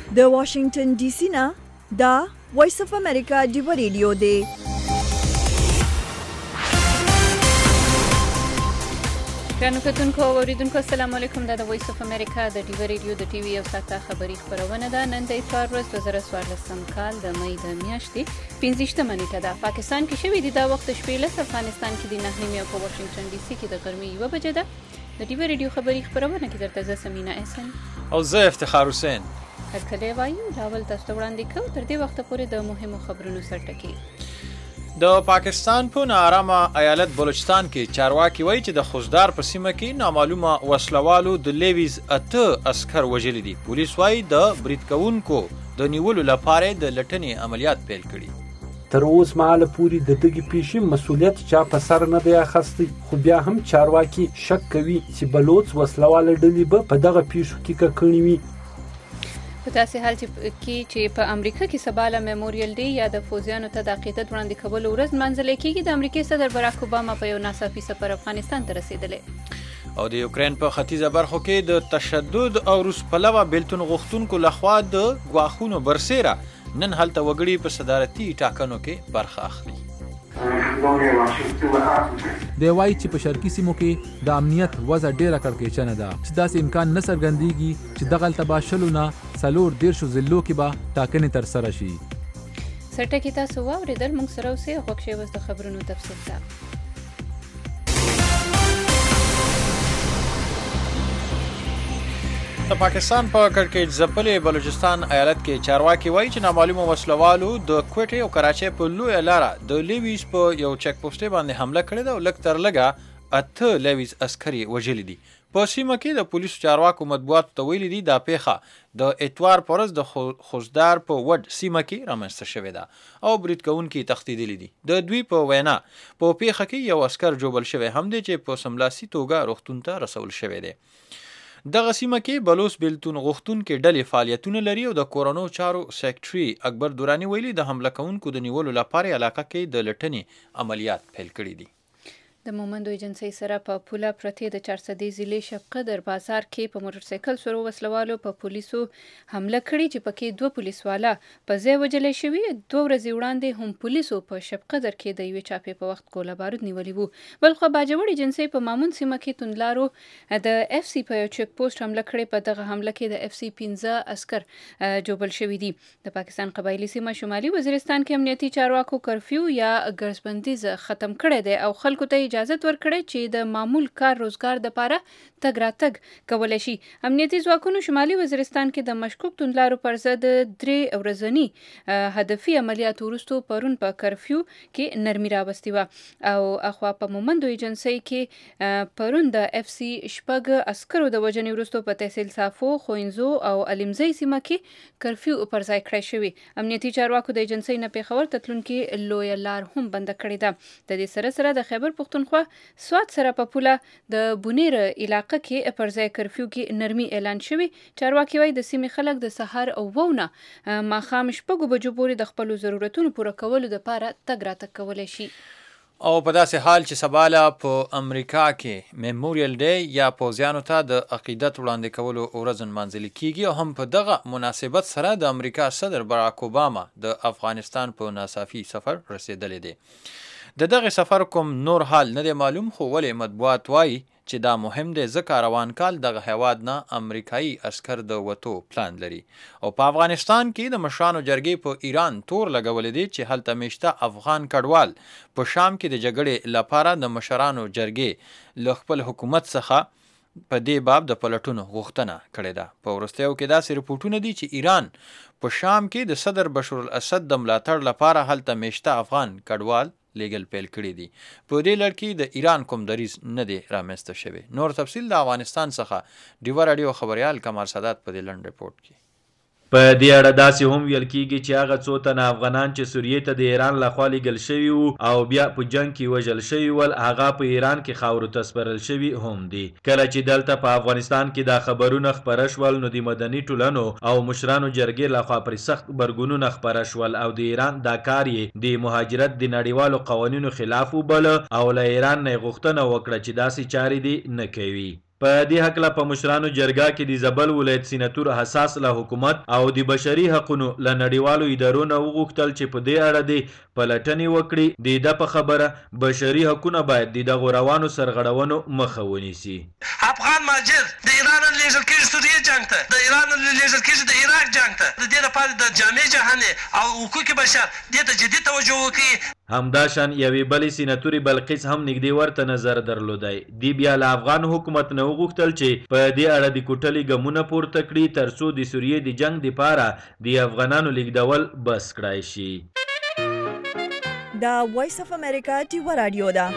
د واشنگټن ډي سي نه دا وایس اف امریکا ډیو ریډیو دی. ګرانو کتونکو او اوریدونکو السلام علیکم. دا د وایس اف امریکا د ډیو ریډیو د ټي وي یو ساعته خبري خبرونه ده. نن د اتوار ورځ 2014 کال د مې د میاشتې 15 نیټه ده. پاکستان کې شوې دي دا وخت شپې لس، افغانستان کې د 9 او په واشنگټن ډي سي کې د غرمې 1 بجې ده. د ډیو ریډیو خبري خبرونه کې درته زه سمینا احسن او زه افتخار حسین کله وایو راول تاسو وړاندې کوم. تر دې وخت پورې د مهمو خبرونو سرټکی. د پاکستان په ناارامه ایالت بلوچستان کې چارواکي وایي چې د خوزدار په سیمه کې نامعلومه وسلوالو د لیویز 8 عسكر وژلي دي. پولیس وایي د برید کوونکو د نیولو لپاره د لټنې عملیات پیل کړي. تر اوس مهاله پورې د دغې پیښې مسؤلیت چا په سر نه دی اخیستی، خو بیا هم چارواکي شک کوي چې بلوچ وسلواله ډلې به په دغه پیښو کې ککړې وي. په داسې حال کې په امریکا کې سباله میموریل ډے یا د فوجیانو ته د عقیدت وړاندې کولو ورځ نمانځل کېږي. د امریکا صدر باراک اوباما په یو ناڅاپي سفر افغانستان ته رسیدلی او د یوکرين په ختیځه برخو کې د تشدد او روس پلوه بیلتون غوښتونکو لخوا د ګواښونو برسېره نن هلته وګړي په صدارتي ټاکنو کې برخه اخلي. دی وایي چې په شرقي سیمو کې د امنیت وضع ډیره کړکېچنه ده چې داسې امکان نه څرګندېږي چې دغلته به شلو نه 40 ضلعو کې به ټاکنې ترسره شي. سرټکي تاسو واورېدل، موږ سره اوسئ. غوږ شئ اوس د خبرونو تفصیل ته. د پاکستان په کړکېچ ځپلې بلوچستان ایالت کې چارواکي وایي چې نامعلومه وسلوالو د کوټې او کراچۍ په لویه لاره د لیویز په یو چک پوسټ باندې حمله کړې ده او لږ تر لږه 8 لیویز عسکري وژلي دي. په سیمه کې د پولیسو چارواکو مطبوعاتو ته ویلي دي دا پیښه د اتوار په ورځ د خوزدار په وډ سیمه کې رامنځته شوې ده او برید کوونکي تښتېدلي دي. د دوی په وینا په پیښه کې یو عسکر جوبل شوی هم دی چې په سملاسي توګه روغتون ته رسول شوی دی. دغه سیمه کې بلوچ بیلتون غوښتونکي ډلې فعالیتونه لري او د کورونو چارو سیکرټري اکبر دورانی ویلي د حمله کوونکو د نیولو لپاره علاقه کې د لټنې عملیات پیل کړي دي. د مومندو ایجنسۍ سره په پوله پرتې د 400 ضلع شب قدر بازار کې په موټرسایکل سره وسلوالو په پولیسو حمله کړې چې پکې 2 پولیسوالا په ځای وژل شوي. 2 ورځې وړاندې هم پولیسو په شب قدر کې د یوې چاپې په وخت ګوله بارود نیولي وو. بلخو باجوړ ایجنسۍ په مامون سیمه کې توندلارو د اف سی په یو چک پوسټ حمله کړې. په دغه حمله کې د اف سی 15 عسكر جوبل شوي دي. د پاکستان قبایلی سیمه شمالي وزیرستان کې امنیتي چارواکو کرفیو یا ګرځبندیز ختم کړی دی او خلکو ته اجازه ورکړي چې د معمول کار روزګار د پاره تګ راتګ کولای شي. امنیتي ځواکونو شمالي وزیرستان کې د مشکوک توندلارو پر ضد 3 ورځنی هدفي عملیات وروسته پرون په کرفیو کې نرمي راوستي و او اخوا په مومندو ایجنسۍ کې پرون د اف سی شپږ عسکرو د وژنې وروسته په تحصیل صافو، خوینزو او علمزی سیمه کې کرفیو پر ځای کړی شوی. امنیتي چارواکو د ایجنسۍ نه پیښور تتلونکي لوی لار هم بند کړی ده. د دې سره سره د خیبر پښتونخوا سوات سره په پوله د بونیر علاقه کې پر ځای کرفیو کې نرمي اعلان شوی. چارواکي وایي د سیمې خلک د سهار او وونه ماښام 6 بجو پورې د خپل ضرورتونو پوره کولو لپاره تګ راتګ کولای شي. او په داسې حال چې سباله په امریکا کې میموریل ډے یا پوځیانو ته د عقیدت وړاندې کولو ورځ نمانځل کیږي او هم په دغه مناسبت سره د امریکا صدر باراک اوباما د افغانستان په ناڅاپي سفر رسیدلی دی. د دغه سفر کوم نور حال نه دی معلوم، خو ولې مطبوعات وایي چې دا مهم دی ځکه روان کال دغه هیواد نه امریکایي عسکر د وتو پلان لري او په افغانستان کې د مشرانو جرګې په ایران تور لګولې دي چې هلته میشته افغان کډوال په شام کې د جګړې لپاره د مشرانو جرګې له خپل حکومت څخه په دې باب د پلټونو غوښتنه کړې ده. په وروستیو کې داسې رپورټونه دي چې ایران په شام کې د صدر بشار الاسد د ملاتړ لپاره هلته میشته افغان کډوال لیګل پیل کړی دي. په دې لړ کې د ایران کوم دریځ نه دی رامنځته شوی. نور تفصیل د افغانستان څخه ډیو رادیو خبريال کمال سادات په دې لنډ ریپورت کې. په دې اړه داسې هم ویل کیږي چې هغه څو تنه افغانان چې سوریې ته د ایران لخوا لیږل شوي وو او بیا په جنگ کې وژل شوي ول هغه په ایران کې خاورو ته سپارل شوي هم دي. کله چې دلته په افغانستان کې دا خبرونه خپاره شول نو د مدني ټولنو او مشرانو جرګې لخوا پر سخت غبرګونونه خپاره شول او د ایران دا کار یې د مهاجرت د نړیوالو قوانینو خلاف وباله او له ایران نه غوښتنه وکړه چې داسې چارې دې نه کوي. په دې هکله په مشرانو جرګه کې د زابل ولایت سیناتور حساس له حکومت او د بشري حقوقو له نړیوالو ادارو نه وغوښتل چې په دې اړه د پلټنې وکړي. د په خبره بشري حقوقونه باید د دغو روانو سرغړونو مخه ونیسي. افغان مهاجر د ایران لیږل کېږي سوریې جنګ ته، د ایران لیږل کېږي د عراق جنګ ته. د دې لپاره د جامع جهاني او حقوق بشر دې ته جدي توجه وکړي. همداشان یوې بلې سیناتوري بلقیس هم نږدې ورته نظر درلودی. دی بیا له افغان حکومت نه وغوښتل چې په دې اړه د کوټلې ګامونه پورته کړي ترڅو د سوریې د جنګ دپاره د افغانانو لیږدول بس کړای شي. دا وایس اف امریکا ډیوه رادیو ده.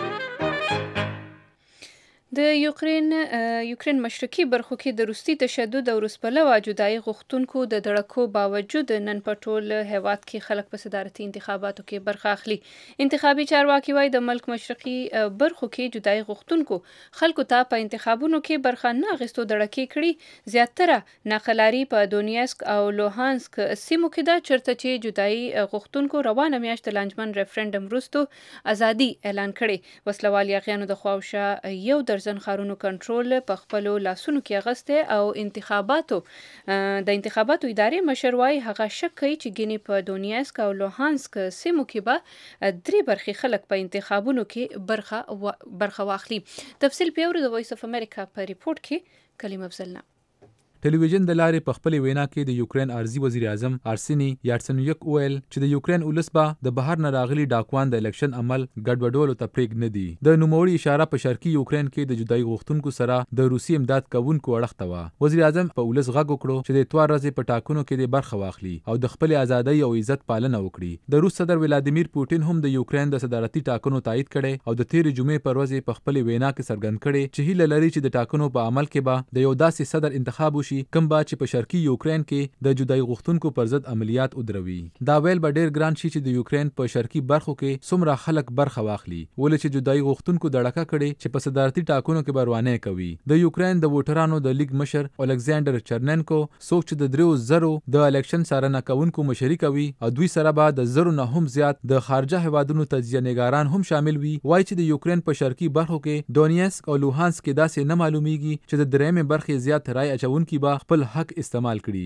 د یوکرین مشرقي برخو کې د روسي تشدد او روسپلوه جدایي غوښتونکو د دړکو باوجود نن په ټول هیواد کې خلک په صدارتي انتخاباتو کې برخه اخلي. انتخابي چارواکي وایي د ملک مشرقي برخو کې جدایي غوښتونکو خلکو ته په انتخابونو کې برخه نه اخیستو دړکې کړي. زیاتره ناقلاري په دونیسک او لوهانسک سیمو کې ده چېرته چې جدایي غوښتونکو روانه میاشت د لانجمن ریفرنډم وروسته ازادي اعلان کړې. وسلوال یاغیانو د خواوشا یو درجن خارونو کنټرول په خپلو لاسونو کې اغسته او د انتخاباتو ادارې مشر وایي هغه شک کوي چې ګینې په دونیسک او لوهانسک سیمو کې به 3 برخې خلک په انتخابونو کې برخه واخلي. تفصیل پیور د وایس اف امریکا په ریپورت کې کلیم افضلنا. ټلویزیون د لارې په خپل وینا کې د یوکرين ارزي وزیر اعظم ارسني یارسنیوک ویل چې د یوکرين ولس به د بهر نه راغلي ډاکوان د الیکشن عمل ګډوډولو ته پرېږ نه دي. د نوموړي اشاره په شرقي یوکرين کې د جدایي غوښتونکو سره د روسي امداد کوونکو اړخته وه. وزیر اعظم په ولس غږ وکړو چې د اتوار ورځې په ټاکنو کې د برخه واخلي او د خپل ازادۍ او عزت پالنه وکړي. د روس صدر ولادیمیر پوټین هم د یوکرين د صدارتي ټاکنو تایید کړي او د تیرې جمعې پر ورځ په خپل وینا کې څرګند کړي چې هیله لري چې د ټاکنو په عمل کې به د یو داسې صدر انتخاب وشي کوم به چې په شرقي یوکرين کې د جدایي غوښتونکو پر ضد عملیات ودروي. دا ویل به ډیر ګران شي چې د یوکرين په شرقي برخو کې څومره خلک برخه واخلي ولې چې جدایي غوښتونکو دړکه کړي چې په صدارتي ټاکنو کې بروانه کوي. د یوکرين د ووټرانو د لیګ مشر الکساندر چرننکو څوک چې د 3,000 د الیکشن څارنه کوونکو مشري کوي او دوی سره به د 1,000 نه هم زیات د خارجه هیوادونو تجزیه نگاران هم شامل وي وایي چې د یوکرين په شرقي برخو کې دونیسک او لوهانسک کې داسې نه معلومیږي چې د درېمې برخې زیات رای اچونکي به خپل حق استعمال کړي.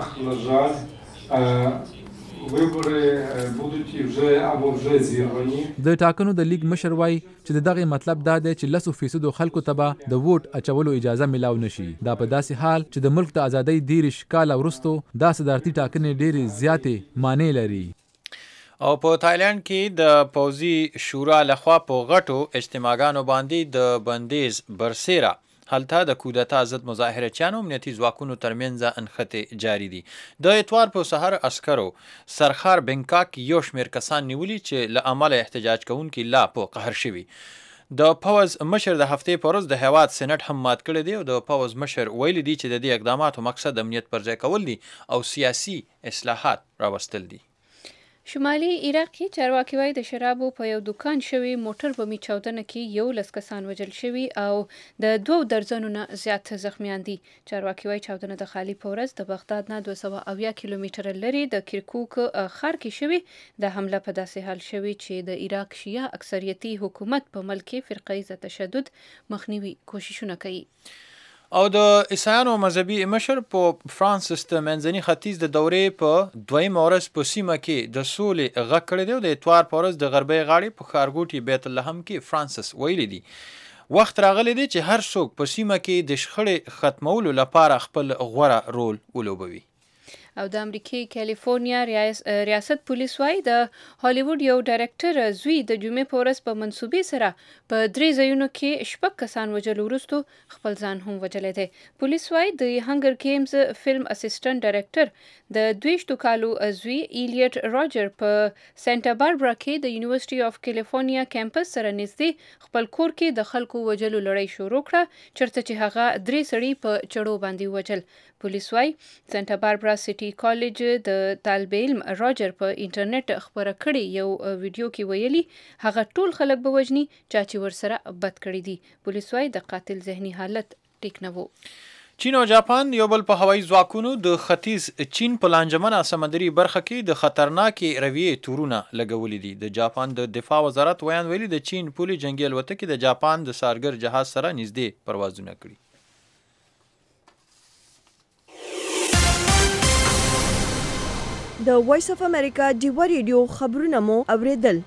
د ټاکنو د لیګ مشر وایي چې دغه مطلب دا دی چې 10% خلکو ته به د ووټ اچولو اجازه ملاو نشي. دا په داسې حال چې د ملک د ازادۍ 13 کاله وروسته دا صدارتي ټاکنې ډېرې زیاتې معنی لري. او په تایلند کې د پوځي شورا لخوا په غټو اجتماعګانو باندې د بندیز برسیره هلته د کودتا ضد مظاهرچیانو امنیتي ځواکونو ترمنځ انخته جاری دي. د اتوار په سحر عسکرو سرخار بنکاک یو شمېر کسان نیولي چې له امله احتجاج کوونکي لا په قهر شوي. د پوز مشر د هفتې په ورځ د هیواد سېنات هم مات کړی دی او د پوز مشر ویلي دي چې د دې اقداماتو مقصد امنیت پر ځای کول دي او سیاسي اصلاحات راوستل دي. شمالي عراق کې چارواکي وایي د شرابو په یو دکان شوي موټر بمي چاودنه کې 11 کسان وژل شوي او د 2 درجنو نه زیات زخمیان دي. چارواکي وایي چاودنه د خالي په ورځ د بغداد نه 270 کیلومتره لري د کرکوک ښار کې شوي. د حمله په داسې حال شوي چې د عراق شیعه اکثریتي حکومت په ملک کې فرقه تشدد مخنیوي کوششونه کوي. او د عیسایانو مذهبي مشر په فرانسس د منځني ختیځ د دورې په 2 ورځ په سیمه کې د سولې غږ کړی دی او د اتوار په ورځ د غربي غاړې په ښارګوټي بیت لحم کې فرانسس ویلي دي وخت راغلی دی چې هر څوک په سیمه کې د شخړې ختمولو لپاره خپل غوره رول ولوبوي. او د امریکای کالیفورنیا ریاست پولیس وایي د هالیوډ یو ډایرکټر زوی د جمعې په ورځ په منصوبې سره په 3 ځایونو کې 6 کسان وژلو وروسته خپل ځان هم وژلی دی. پولیس وایي د هنګر گیمز فلم اسسټنټ ډایرکټر د 22 کالو زوی ایلیټ راجر په سانتا باربرا کې د یونیورسيټي اف کالیفورنیا کیمپس سره نږدې خپل کور کې د خلکو وژلو لړۍ شروع کړه چېرته چې هغه 3 سړي په چړو باندې وژل. پولیس وایي سانتا باربرا سټي کالج د طالب علم راجر په انټرنیټ خبره کړي یو ویډیو کې ویلي هغه ټول خلک به وژني چې ورسره بد کړي دي. پولیس وایي د قاتل ذهني حالت ټیک نه وو. چین او جاپان یو بل په هوایي ځواکونو د ختیځ چین په لانجمنه سمندري برخه کې د خطرناکې رویې تورونه لګولي دي. د جاپان د دفاع وزارت ویان ویلي د چین پولي جنگي الوتکې د جاپان د سارګر جهاز سره نږدې پروازونه کړي. د وایس اف امریکا ډیوا ریډیو خبرونه مو اوریدل.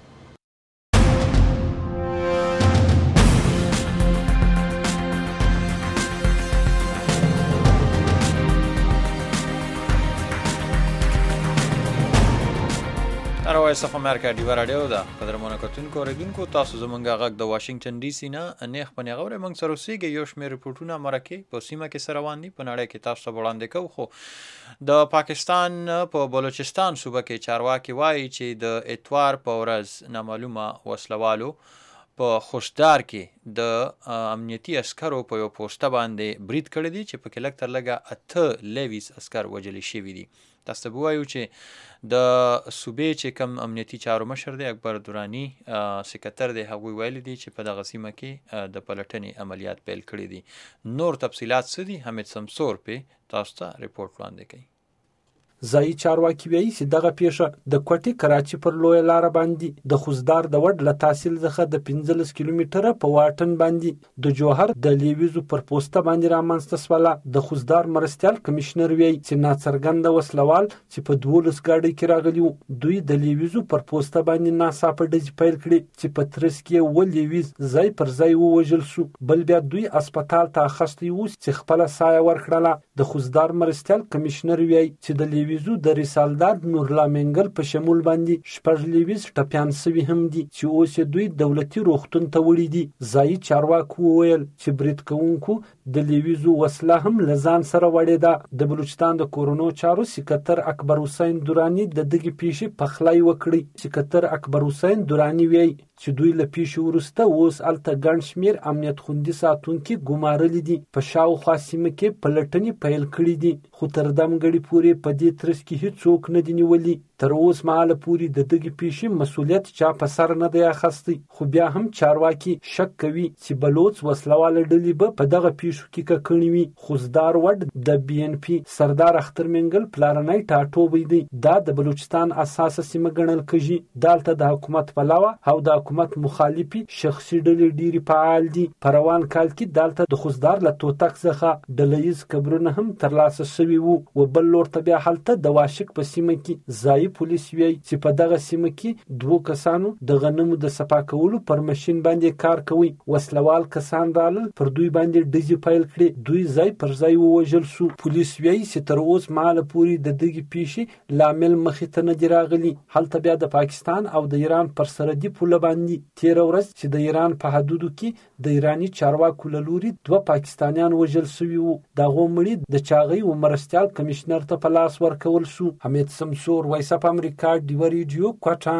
وایس اف امریکا ډیوا رادیو ده. قدرمنو کتونکو اوریدونکو، تاسو زمونږ غږ د واشنگټن ډي سي نه نیخ په نیغه موږ سره اوسېږئ. یو شمېر رپورټونه مرکې په سیمه کې سره روان دي، په نړۍ کې تاسو ته وړاندې کوو. خو د پاکستان په بلوچستان صوبه کې چارواکي وایي چې د اتوار په ورځ نامعلومه وسلوالو په خوشدار کې د امنیتي عسکرو په یو پوسټه باندې برید کړی دی چې پکې لږ تر لږه 28 عسکر وژل شوي دي. تاسو ته ووایو چې د صوبې چې کم امنیتي چارو مشر دی اکبر درانی سکتر دی، هغوی ویلي دي چې په دغه سیمه کې د پلټنې عملیات پیل کړي دي. نور تفصیلات څه دي؟ حمید سمسور په تاسو ته ریپورټ وړاندې کوي. ځایي چارواکي وایي چې دغه پیښه د کوټې کراچي پر لویه لاره باندې د خوزدار د وډ له تحصیل څخه د 15 کیلومتره په واټن باندې د جوهر د لیویزو پر پوسټه باندې رامنځته شوله. د خوزدار مرستیال کمشنر وایي چې ناڅرګنده وسلوال چې په 12 ګاډۍ کې راغلي وو، دوی د لیویزو پر پوسټه باندې ناڅاپه ډزې پیل کړې چې په ترڅ کې و لیویز ځای پر ځای ووژل شو. بل بیا دوی هسپتال ته اخیستی وو چې خپله سایه ورکړله. د خوزدار مرستیال کمشنر وایي چې د لیویزو د ریسالدار نورلا منګل په شمول باندې 6 لیویز ټپیان سوي هم دي چې اوس دوی دولتي روغتون ته وړي دي. ځایي چارواکو وویل چې برید کوونکو د لیویزو وسله هم له ځان سره وړې ده. د بلوچستان د کورونو چارو سکتر اکبر حسین درانی د دغې پیښې پخلی وکړي. سکتر اکبر حسین درانی وایي چې دوی له پیښې وروسته اوس هلته ګڼ شمېر امنیت خوندي ساتونکي ګمارلي دي. په شاوخوا سیمه کې پلټنې پیل کړي دي، خو تر دمګړې پورې په دې ترڅ کې هیڅوک نه دي نیولي. تر اوس مهاله پورې د دغې پیښې مسؤلیت چا په سر نه دی اخیستی. خو بیا هم چارواکي شک کوي چې بلوڅ وسلواله ډلې به په دغه پیښو کې ککړې وي. خوزدار وډ د بي ان پي سردار اختر منګل پلارنی ټاټوبی دی. دا د بلوچستان اساسه سیمه ګڼل کېږي. دلته د حکومت پلوه او د حکومت مخالفي شخصي ډلې ډېرې فعال دي. په روان کال کې دلته د خوزدار له توتک څخه ډله ییز قبرونه هم ترلاسه شوي وو. و بل لور ته بیا هلته د واشک په سیمه کې ځایي پولیس وایي چې په دغه سیمه کې 2 کسانو د غنمو د صفا کولو پر ماشین باندې کار کوي. وسلوال کسان رالل، پر دوی باندې ډزې پیل کړې، دوی ځای پر ځای ووژل شو. پولیس وایي چې تر اوس مهاله پورې د دغې پیښې لامل مخې ته نه دي راغلي. هلته بیا د پاکستان او د ایران پر سرحدي پوله باندې تېره ورځ چې د ایران په حدودو کې د ایراني چارواکو له لوري 2 پاکستانیان وژل شوي وو. د هغو مړي د چاغۍ و مرستیال کمشنر ته په لاس ورکول شو. حمید سمسور، وایس اف امریکا ډیوا ریډیو، کوټه.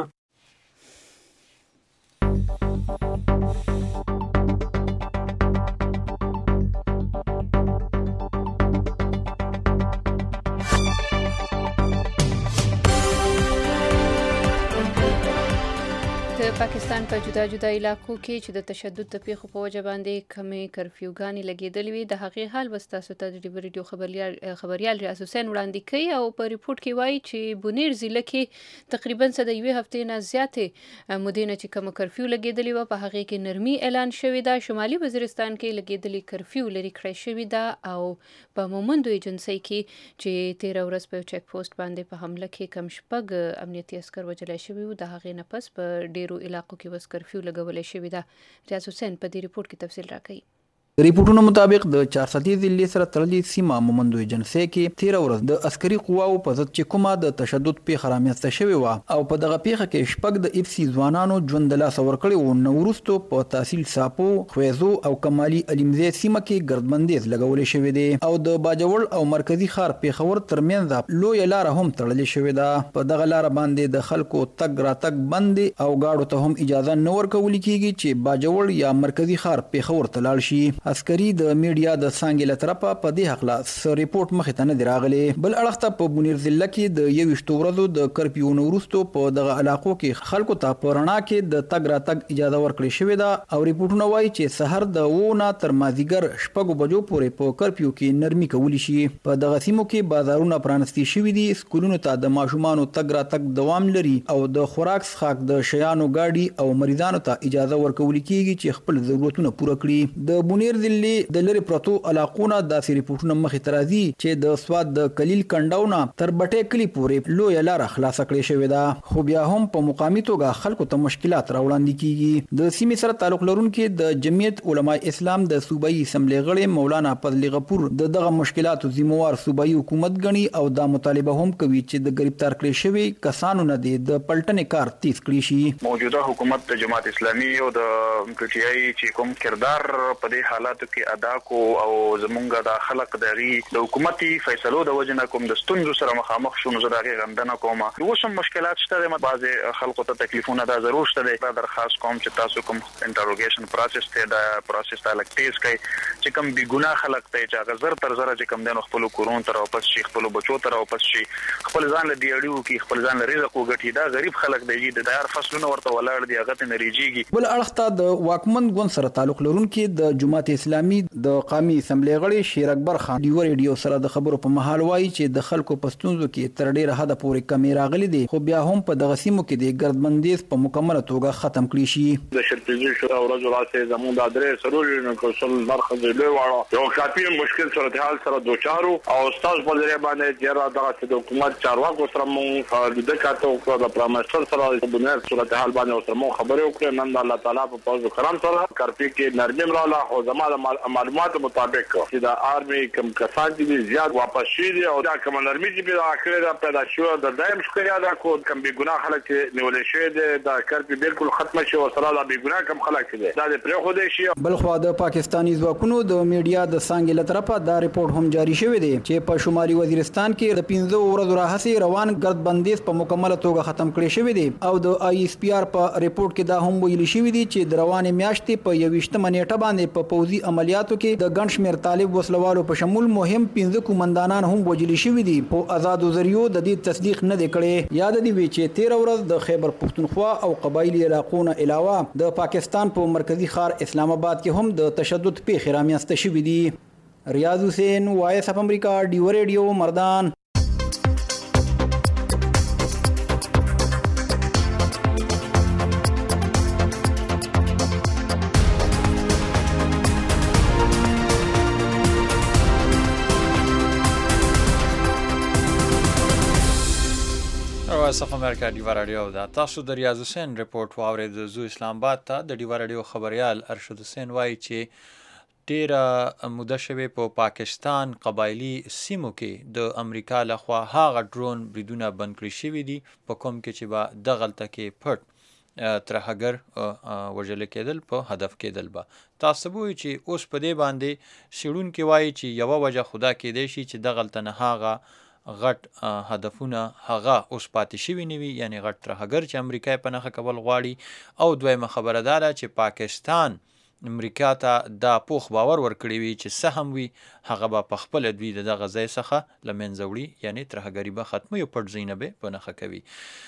د پاکستان په جدا جدا علاقو کې چې د تشدد د پیښو په وجه باندې کمې کرفیوګانې لګېدلې وي، د هغې حال به ستاسو ته د ډیوا ریډیو خبریال ریاض حسین وړاندې کوي. او په ریپورټ کې وایي چې بونیر ضلع کې تقریبا څه د 1 هفتې نه زیاتې مودې نه چې کومه کرفیو لګېدلې وه، په هغې کې نرمي اعلان شوې ده. شمالي وزیرستان کې لګېدلې کرفیو لرې کړی شوې ده. او په مومندو ایجنسۍ کې چې 13 ورځ په چیک پوسټ باندې په حمله کې کم 6 امنیتي عسکر وژلی شوي وو، د هغې نه پس په ډیرو علاقو کې وس کرفیو لګولې شوې ده. ریاض حسین په دې ریپورټ کې تفصیل راکوي. ریپورټونو مطابق د 400 ضلع سره تړلې سیمه مومندو ایجنسۍ کې 13 ورځ د عسکري قواو په ضد چې کومه د تشدد پیښه رامنځته شوې وه او په دغه پیښه کې 6 د اف سي ځوانانو ژوند د لاسه ورکړی وو. نو وروستو په تحصیل ساپو، خویزو او کمالي علمزی سیمه کې ګردبندیز لګولې شوې دي او د باجوړ او مرکزی ښار پیښور ترمنځ لویه لاره هم تړلې شوې ده. په دغه لاره باندې د خلکو تګ راتګ بند او گاډو ته هم اجازه نه ورکول کیږي چې باجوړ یا مرکزی ښار پیښور ته لاړ شي. عسکري د میډیا د څانګې له طرفه په دې حقله څه ریپورټ مخې ته نه دی راغلی. بل اړخ ته په بونیر ضلع کې د 21 ورځو د کرفیو نه وروستو په دغه علاقو کې خلکو ته په رڼا کې د تګ راتګ اجازه ورکړې شوې ده او ریپورټونه وایي چې سحر د 9 نه تر مازدیګر 6 بجو پورې په کرفیو کې نرمي کولی شي. په دغه سیمو کې بازارونه پرانستي شوي دي، سکولونو ته د ماشومانو تګ راتګ دوام لري او د خوراک څښاک د شیانو ګاډي او مریضانو ته اجازه ورکول کیږي چې خپل ضرورتونه پوره کړي. د بونیر ډیر ځلې د لری پروتو علاقونو داسې ریپورتونه مخې ته راځي چې د سواد د کلیل کنډاونه تر بټې کلی پورې لویه لار خلاصه کړې شوې ده، خو بیا هم په مقامي توګه خلکو ته مشکلات راوړاندې کیږي. د سیمې سره تعلق لرونکي د جمعیت علماء اسلام د صوبایي اسمبلی غړي مولانا فضل غفور دغه مشکلاتو ذمہوار صوبایي حکومت غني او دا مطالبه هم کوي چې د گرفتار کړي شوی کسانو نه د پلټنې کار تیز کړي شي. موجوده حکومت د جماعت اسلامي او د پی ټی آی چې کوم کردار په دې حالاتو کې ادا کو او زمونږ د خلق د حکومتي فیصلو د وجنه کوم د ستونزو سره مخامخ شونه زړه غندنه کومه اوس مشکلات شته، بعض خلکو ته تکلیفونه دا ضرور شته. دا درخواست کوم چې تاسو کوم انټروګیشن پروسس ته دا پروسس ته لکټیز کوي چې کوم بی ګناه خلک ته چې غزر تر زره چې کوم دنو خپل کورون تر واپس شي، خپل بچو تر واپس شي، خپل ځان له دیړیو کې خپل ځان له رزق وګټي. دا غریب خلک دی د هر فصلونو ورته ولاړ دی هغه ته نریږي. بل اړخته د واکمن ګوند سره تعلق لرونکي د جماعت اسلامي د قومي اسمبلی غړي شیر اکبر خان ډیو ریډیو سره د خبرو په محل وایي چې د خلکو پښتونزو کې تر ډیره حد پورې کمی راغلي دي، خو بیا هم په دغه سیمو کې د ګردبندیز په مکمله توګه ختم کړی شي. د شرپیزي شو او ورځ راځي زموږ د درې سرور نه کوسل مرخص له واړه یو کافي مشکل صورتحال سره دوچارو او استاد په لري باندې چې دغه د حکومت چارواکو سره مونږ د کاتو او د پرامستر سره په بنیاد صورتحال باندې سره مونږ خبرې وکړې. نن د الله تعالی په فضل کرم سره کارپی کې نرجم رااله او زموږ معلوماتو مطابق چې د آرمي کم کسان دي زیات واپس شي دي او دا کوم نرمي چې په اخر دا پیدا شو د دایم شکریا دا کو کم بی ګناه خلک نیولې شي د کارپی بالکل ختم شي او سره د بی ګناه کم خلک دي دا د پرې خو دي شي. بل خو د پاکستاني ځواکونو د میډیا د څنګه له طرفه دا ریپورت هم جاری شوی دی چې په شمالي وزیرستان کې د 15 ورځو راهسي روان ګردبندیز په مکمله توګه ختم کړی شوی دی او د آی اس پی آر په ریپورت کې دا هم ویل شوی دی چې د روانې میاشتې په 21 نیټه باندې په پوځي عملیاتو کې د ګڼ شمېر طالب وسلوالو په شمول مهم 15 قومندانان هم وژل شوي دي، خو آزادو ذریعو د دې تصدیق نه دی کړی. یاد دی وی چې 13 ورځ د خیبر پختونخوا او قبایلی علاقو نه علاوه د پاکستان په مرکزی ښار اسلام آباد کې هم د تشدد پیښې رامنځته شوي دي. ریاض حسین، وایس اف امریکا، ډیو ریډیو، مردان. صف امریکا ډیوا رادیو دا تاسو د ریاض حسین ریپورت واورید. زو اسلام آباد ته د ډیوا رادیو خبريال ارشد حسین وایي چې ډیره موده شوه په پاکستان قبایلی سیمو کې د امریکا لخوا هغه ډرون بریدونه بند کړی شوی دي په کوم کې چې با د غلطه کې پټ ترهګر وژل کېدل په هدف کېدل. به تاسو وایي چې اوس په دې باندې شړون کې وایي چې یو وجه خدا کې دی چې د غلطه نه هغه غټ هدفونه هغه اوس پاتې شوي نه وي، یعنی غټ ترهګر چې امریکا په نښه کول غواړي. او دویمه خبره دا ده چې پاکستان امریکا ته دا پوخ باور ورکړی وي چې څه هم وي هغه به په خپله دوی د دغه ځای څخه له منځه وړي، یعنی ترهګري به ختموي او پټ ځایونه به په نښه کوي.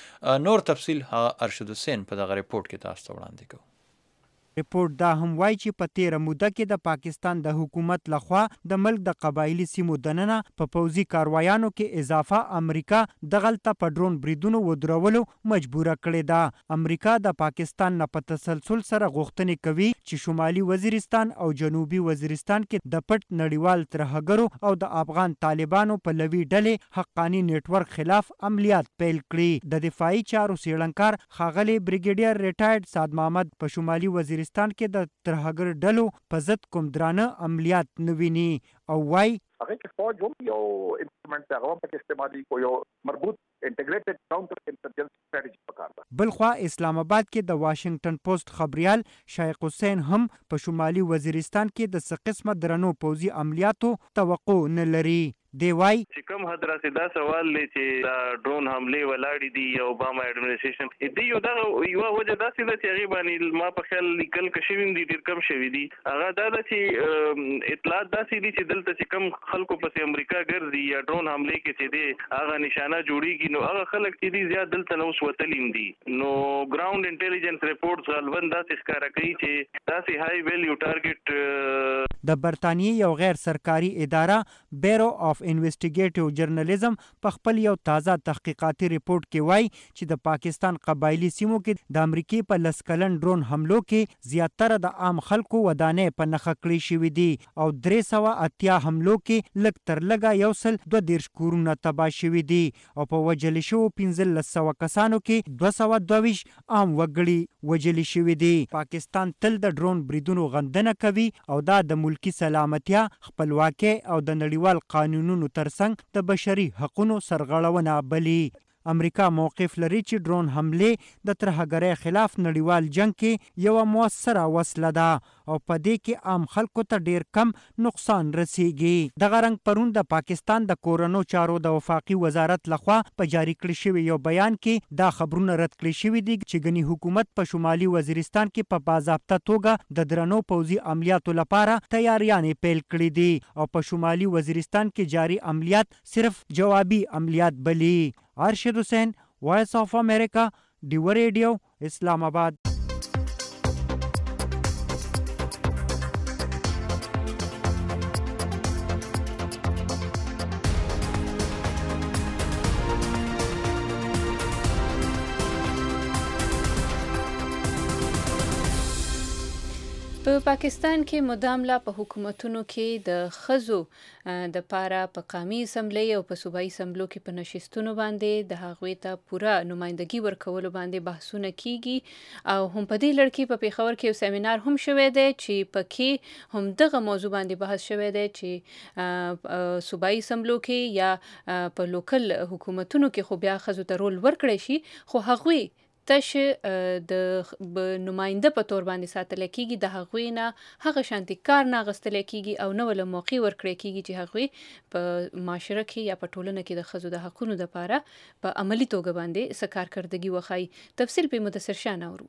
نور تفصیل ارشد حسین په دغه ریپورت کې تاسو ته وړاندې کوو. ریپورت دا هم وایي چې په تیره موده کې د پاکستان د حکومت لخوا د ملک د قبایلی سیمو دننه په پوځي کاروایانو کې اضافه امریکا دغلته په ډرون بریدونو ودرولو مجبوره کړې ده. امریکا د پاکستان نه په تسلسل سره غوښتنې کوي چې شمالي وزیرستان او جنوبي وزیرستان کې د پټ نړیوال ترهګرو او د افغان طالبانو په لوي ډلې حقانی نیټورک خلاف عملیات پیل کړي. د دفاعي چارو سیړنکار ښاغلی بریګیډیر ریټایرډ سعد محمد په شمالي وزیرستان کې د ترهګر ډلو په ضد کوم درانه عملیات نه ویني او وایي هغه کې فوج هم یو انسټرومنټ هغه په استعمالي کو یو مربوط انټیګریټډ کاونټر انټيليجنس سټریټجی پکار ده. بلخوا اسلام آباد کې د واشنگټن پوسټ خبريال شایق حسین هم په شمالي وزیرستان کې د څه قسمه درنو پوځي عملیاتو توقع نه لري. دی وای چې کوم حدراسه دا سوال لې چې دا ډرون حمله ولاړې دي او اوباما اډمنسټریشن دې یو دا یو وجه دا چې تقریبا ما په خیال لیکل کشوین دي ډیر کم شوی دي. هغه دا چې اطلاعات دا چې دلته چې کم خلکو په امریکا ګرځي یا ډرون حمله کې چې دي هغه نشانه جوړیږي نو هغه خلک چې دي زیات دلته نو وسوتلین دي. نو ګراوند انټيليجنس ریپورټس غالبا دا ښکارا کوي چې دا سي هاي ویلیو ټارګټ د برتانیې یو غیر سرکاري اداره بیرو اف انویسټیګیټیو جرنالیزم په خپل یو تازه تحقیقاتي ریپورت کې وایي چې د پاکستان قبایلی سیمو کې د امریکای په 10 کلن ډرون حملو کې زیاتره د عام خلکو ودانۍ په نښه کړې شوي دي او 380 حملو کې لږ تر لږه 122 کورونه تباه شوي دي او په وژل شوو 1500 کسانو کې 222 عام وګړي وژل شوي دي. پاکستان تل د ډرون بریدونو غندنه کوي او دا د ملکی سلامتیا، خپلواکۍ او د نړیوال قانونونو ترڅنګ د بشري حقوقو سرغړونه بلي. امریکا موقف لري چې ډرون حملې د ترهګرۍ خلاف نړیوال جنگ کې یو موثره وسله ده او په دې کې عام خلکو ته ډیر کم نقصان رسیږي. دغه رنګ پرون د پاکستان د کورونو چارو د وفاقي وزارت لخوا په جاری کړی شوی یو بیان کې دا خبرونه رد کړی شوی دي چې ګنی حکومت په شمالي وزیرستان کې په باضابطه توګه د درنو پوځي عملیاتو لپاره تیاریانې پیل کړې دي او په شمالي وزیرستان کې جاری عملیات صرف جوابي عملیات بلي. ارشد حسین، وائس آف امریکا، ډیو ریډیو، اسلام آباد. په پاکستان کې مدام لا په حکومتونو کې د ښځو د پاره په قومي اسمبلی او په صوبایي اسمبلو کې په نشستونو باندې د هغوی ته پوره نمایندګي ورکولو باندې بحثونه کیږي او هم په دې لړ کې په پیښور کې یو سیمینار هم شوی دی چې پکې هم دغه موضوع باندې بحث شوی دی چې صوبایي اسمبلو کې یا په لوکل حکومتونو کې خو بیا ښځو ته رول ورکړی شي خو هغوی تش د نماینده په تور باندې ساتل کیږي، د هغوی نه هغه شانتي کار نه اغوستل کیږي او نه ول موقع ورکړی کیږي چې هغوی په معاشره کې یا په ټولنه کې د ښځو د حقونو لپاره په عملی توګه باندې څه کارکردګي وښایي. تفصیل په مدثر شاه اورو.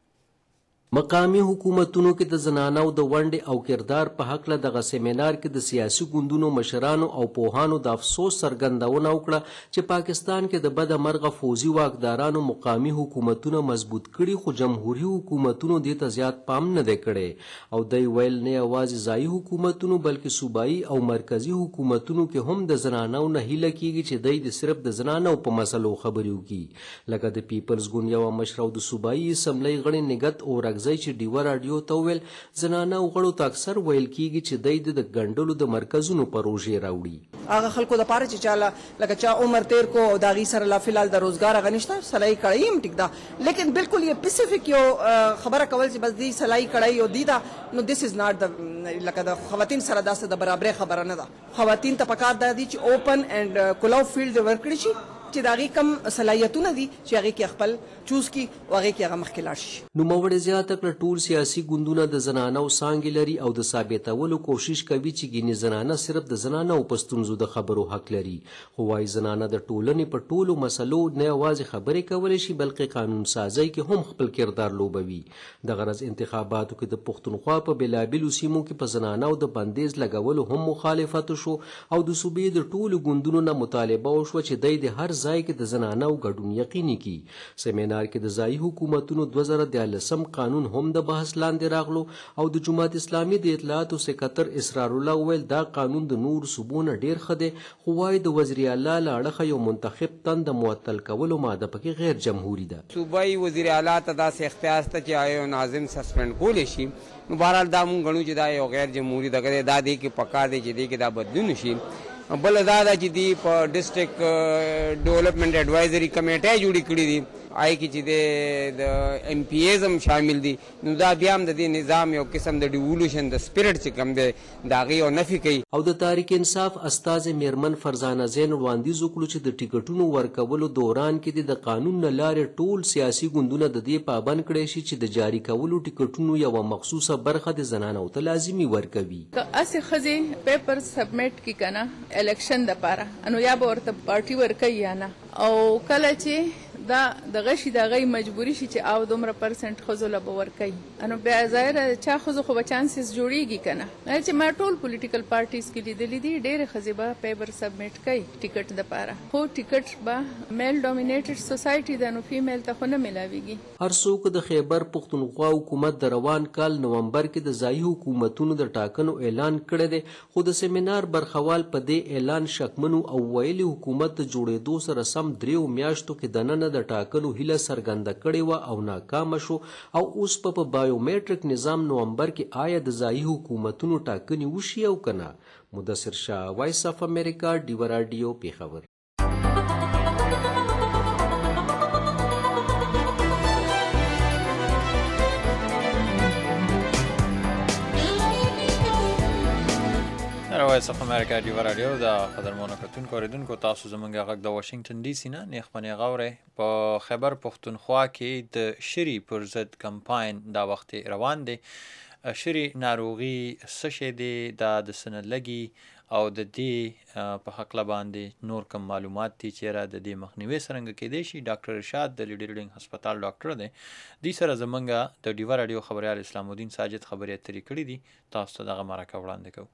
مقامی حکومتونو کې د زنانو د ونډې او کردار په حق له دغه سیمینار کې د سیاسي ګوندونو مشرانو او پوهانو د افسوس څرګندونه وکړه چې پاکستان کې د بده مرغه فوزي واکدارانو مقامی حکومتونه مضبوط کړي خو جمهوریت حکومتونو دې ته زیات پام نه دی کړی او دوی ویل نه یوازې ځایي حکومتونو بلکې صوبایي او مرکزی حکومتونو کې هم د زنانو نه هیله کیږي چې دوی د صرف د زنانو په مسلو خبرې وکړي. لکه د پیپلز ګوند یو مشر او د صوبایي اسمبلی غړي نګت اورګ چې ډیو رادیو ته ویل زنانه غړو ته اکثر ویل کیږي چې دوی د ګندلو د مرکزونو پروژې راوړي. هغه خلکو د پاره چې چاله لکه چا عمر تیر کو او داغي سره لا فلال د روزګار غنښت سلای کړی هم ټیک دا لیکن بالکل یې سپیسیفیک یو خبره کول چې بس دی سلای کړی او دی دا نو دیس از ناٹ د لکه د خواتین سره داسه د برابرۍ خبره نه ده. خواتین ته پکار دی چې اوپن اینڈ کلاو فیلډ ورکړي شي چې داغي کم صلاحیتونه دي چې هغه کې خپل چوز کی او هغه کې هغه مخکې لاړ شي. نو موړ زیاته کړ ټول سیاسي ګوندونه د زنانو سانګ لري او د ثابتولو کوشش کوي چې ګینه زنانه صرف د زنانو پښتونزو د خبرو حق لري خو وايي زنانه د ټولنې په ټولو مسلو نه یوازې خبرې کولای شي بلکې قانون سازي کې هم خپل کردار لوبوي. د غرض انتخاباتو کې د پښتونخوا په بلابلو سیمو کې په زنانو د بندیز لګولو هم مخالفت شو او د صوبې د ټولو ګوندونو نه مطالبه وشو چې د هر ځای کې د زنانو ګډون یقیني کی. سیمینار کې د ځایي حکومتونو 2013 قانون هم د بحث لاندې راغلو او د جماعت اسلامي د اطلاعاتو سکرټر اسرار الله ویل دا قانون د نور صوبونه ډیر خده خو وايي د وزیر اعلی لاړه یو منتخب تند معطل کولو ماده پکې غیر جمهوری ده. صوبایي وزیر اعلی ته داسې اختیار ته چې آیو ناظم سسپند کول شي نو بهرحال دا مونږ غنو چې دا یو غیر جمهوری دغه دا دی کې پکار دی چې دی کې دا بدلون شي. بل دا چې دی په ډیسټریکټ ډیولپمنٹ ایڈوایزری کمیټه جوړی کړی دی آی کی چې د ایم پی ایز هم شامل دي نو دا بیا هم د دې نظام یو قسم د ډیولوشن د سپیرټ چې کم دی دا غي او نفي کوي. او د تاریخ انصاف استاد میرمن فرزانه زین وړاندیز وکړو چې د ټیکټونو ورکولو دوران کې د قانون نه لارې ټول سیاسي ګوندونه د دې پابند کړي شي چې د جاری کولو ټیکټونو یو مخصوصه برخه د زنانو ته لازمي ورکوي. که اسې خزي پیپر سبمیټ کی کنه الیکشن د پاره انو یا به ورته پارټي ورکوي یا نه او کله چې دا د غشي د غي مجبوری شي چې او دومره پرسنټ خزو له باور کوي انو بیا ظاهر چا خزو خو چانسز جوړیږي کنه چې ما ټول پولیټیکل پارټیز کې لیدلې دي ډېر خزيبه پیپر سبمټ کوي ټیکټ د پاره خو ټیکټ به میل ډومینیټډ سوسایټي د نو فیمیل ته خو نه ملاويږي. هر څوک د خیبر پختونخوا حکومت د روان کال نومبر کې د ځایي حکومتونو د ټاکنو اعلان کړی دی خو د سیمینار برخوال په دې اعلان شکمنو او ویلي حکومت د جوړېدو سره سم 3 میاشتو کې دننه د ټاکنو هیله څرګنده کړې وه او ناکامه شو او اوس په بایومیټریک نظام نومبر کې آیا د ځایي حکومتونو ټاکنې وشي او کنه. مدثر شاه، وایس اف امریکا، ډیوه راډیو، پیښور. وایس اف امریکا ډیوه راډیو د قدرمنو کتونکو اوریدونکو تاسو زموږ غږ د واشنگټن ډي سي نه نیخ پنې غوره په خیبر پختونخوا کې د شری پر ضد کمپاین دا وخت روان دی. شری ناروغي څه شی دی دا د سند لګي او د دې په حق باندې نور کوم معلومات دي چې را د دې مخنیوي څنګه کېدای شي. ډاکټر ارشاد د لیډي ریډینګ هسپتال ډاکټر دی دې سره زمونږ د ډیوه راډیو خبريال اسلام الدین ساجد خبرې اترې کړې دي. تاسو ته دغه مرکه وړاندې کوو.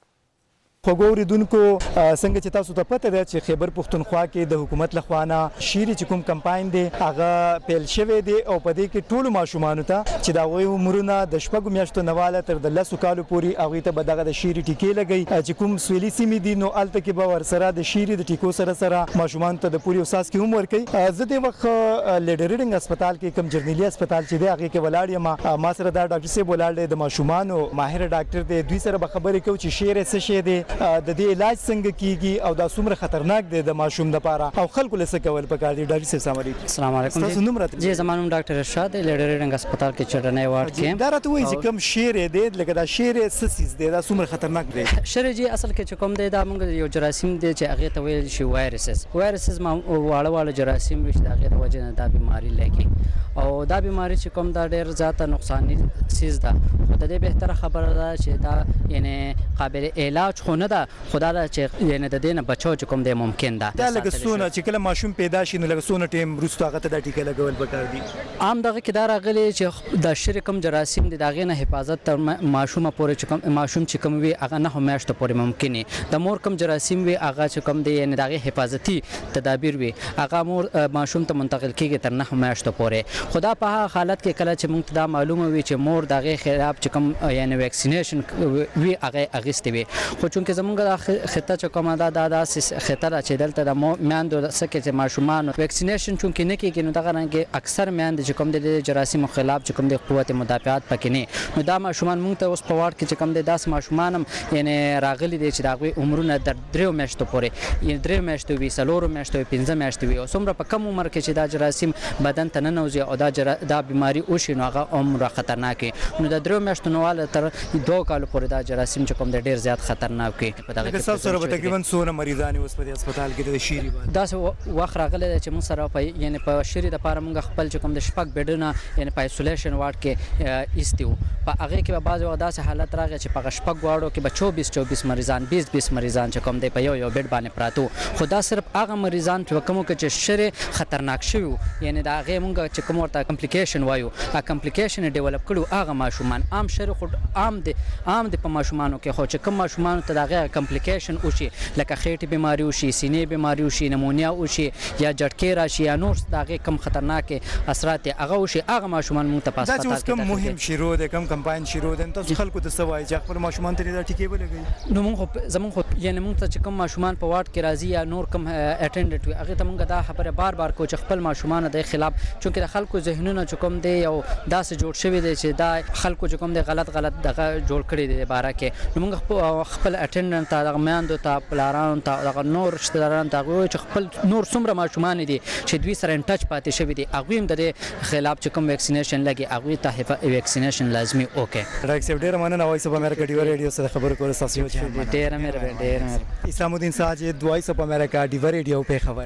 خوږو اوریدونکو څنګه چې تاسو ته پته ده چې خیبر پختونخوا کې د حکومت لخوا نه شیری چې کوم کمپاین دی هغه پیل شوی دی او په دې کې ټولو ماشومانو ته چې دا وایي عمرونه د شپږو میاشتو نه واله تر د 10 کالو پورې هغوی ته به دغه د شیری ټیکې لګوي چې کوم سویلي سیمې دي نو هلته کې به ورسره د شیری د ټیکو سره ماشومانو ته د پوري او څاڅکي هم ورکوي. زه دې وخت لیډي ریډینګ هسپتال کې کوم جرنیلي هسپتال چې دی هغې کې ولاړ یم. ما سره دا ډاکټر صاحب ولاړ دی د ماشومانو ماهر ډاکټر دی. دوی سره به خبرې کوو چې شیری څه شی دی، د دې علاج څنګه کیږي او دا څومره خطرناک دی د ماشوم لپاره او خلکو له څه کول پکار دي. ډاکټر صاحب السلام علیکم. تاسو نوم راته؟ جی زما نوم ډاکټر ارشاد دی، لیډي ریډینګ هسپتال کې چټنۍ وارډ کې. دا راته وایي چې کوم شیر دی لکه دا شیر څه څیز دی دا څومره خطرناک دی؟ شیر جی اصل کې چې کوم دی دا موږ یو جراثیم دی چې هغه ته ویل شي وایرسز ما واړه جراثیم وي چې هغه د وجه نه دا بیماری لګي او دا بیماری چې کوم دا ډېر زیاته نقصاني سیز ده. خو د دې بهتره خبره ده چې دا یعنی قابل علاج خو نه ده، خدا دا چې یعنی د دې نه بچو چې کوم دی ممکن ده. دا لکه څونه چې کله ماشوم پیدا شي نو لکه څونه ټیم وروسته هغه ته دا ټیکه لګول پکار دي؟ عام دغه کې دا راغلی چې د شری کوم جراثیم دی د هغې نه حفاظت تر ماشومه پورې چې کوم ماشوم چې کوم وي هغه 9 میاشتو پورې ممکن وي. د مور کوم جراثیم وي هغه چې کوم دی یعنی د هغې حفاظتي تدابیر وي هغه مور ماشوم ته منتقل کېږي تر 9 میاشتو پورې. خدا په هغه حالت کې کله چې موږ ته دا معلومه وي چې مور د هغې خلاف چې کوم یعنی ویکسینیشن وي هغه اخیستې وي. خو چونکې زموږ دا خطه چې کومه ده دا داسې خطه ده چې دلته د میندو څه کې چې ماشومانو ویکسینیشن چونکې نه کېږي نو دغه رنګې اکثر میندې چې کوم د جراثیمو خلاف چې کوم د قوت مدافعت پکې نه نو دا ماشومان موږ ته اوس په واړ کې چې کوم د داس ماشومان هم یعنی راغلي دي چې د هغوی عمرونه در 3 میاشتو پورې یعنی 3 میاشتو وي 4 میاشتو وي 15 میاشتو وي او څومره په کم عمر کې چې دا جراثیم بدن ته ننوځي او دا بیماری وشي نو هغه عمره خطرناک وي. نو د 3 میاشتو نه واله تر 2 کالو پورې دا جراثیم چې کوم د ډېر زیات خطرناک وي. په دغه کې سره تقریبا څونه مریضان اوس په هسپتال کې د شيري باندې دا وخت راغلی چې موږ سره په یعنی په شيري د لپاره موږ خپل چې کوم د شپږ بیډونه یعنی په ایسولیشن وارډ کې ایستیو. په هغه کې به بعض وخت داسې حالت راغی چې په شپږ واړو کې به 24 مریضان 20 مریضان چې کوم دی په یو بیډ باندې پراتو. خو دا صرف هغه مریضان چې کومو کې چې شری خطرناک شوی یعنی دا هغه موږ چې کوم ورته کمپلیکیشن وایو ا کمپلیکیشن ډیولپ کړو هغه ماشومان عام شری خو عام دي په ماشومانو کې خو چې کوم ماشومان ته دا هغه کمپلیکیشن وشي لکه خېټې بیماری وشي سینې بیماری وشي نمونیا وشي یا جټکې راشي یا نور دا هغه کم خطرناک اثرات هغه وشي هغه ماشومان موږ ته په هسپتال کې دا کوم مهم شروع ده کوم کمپاین شروع ده تاسو خلکو ته سوای چې خپل ماشومان ته دا ټیکې ولګي. نو موږ زمون خو یعنی موږ ته چې کوم ماشومان په واټ کې راځي یا نور کوم اټینډنټ وي هغه ته موږ دا خبره بار کو چې خپل ماشومان د خلاف چونکه د خلکو ذهنونه چې کوم دی او داسې جوړ شوی دی چې دا خلکو چې کوم دی غلط دغه جوړ کړی دی باره کې نو موږ خپل اټینډنټ ته دغه میاندو ته پلارانو ته دغه نور رشتہ دارانو ته هغوی چې خپل نور څومره ماشومان دي چې دوی سره ان ټچ پاتې شوي دي هغوی هم د دې خلاف چې کوم ویکسینیشن لګي هغوی ته ویکسینیشن لازمي وکړي. ډاکټر صاحب ډېره مننه وایس اف امریکا ډیوه ریډیو سره خبرې کول ستاسو ډېره مهرباني. اسلام الدین ساجد وایس اف امریکا ډیوه ریډیو په خبر.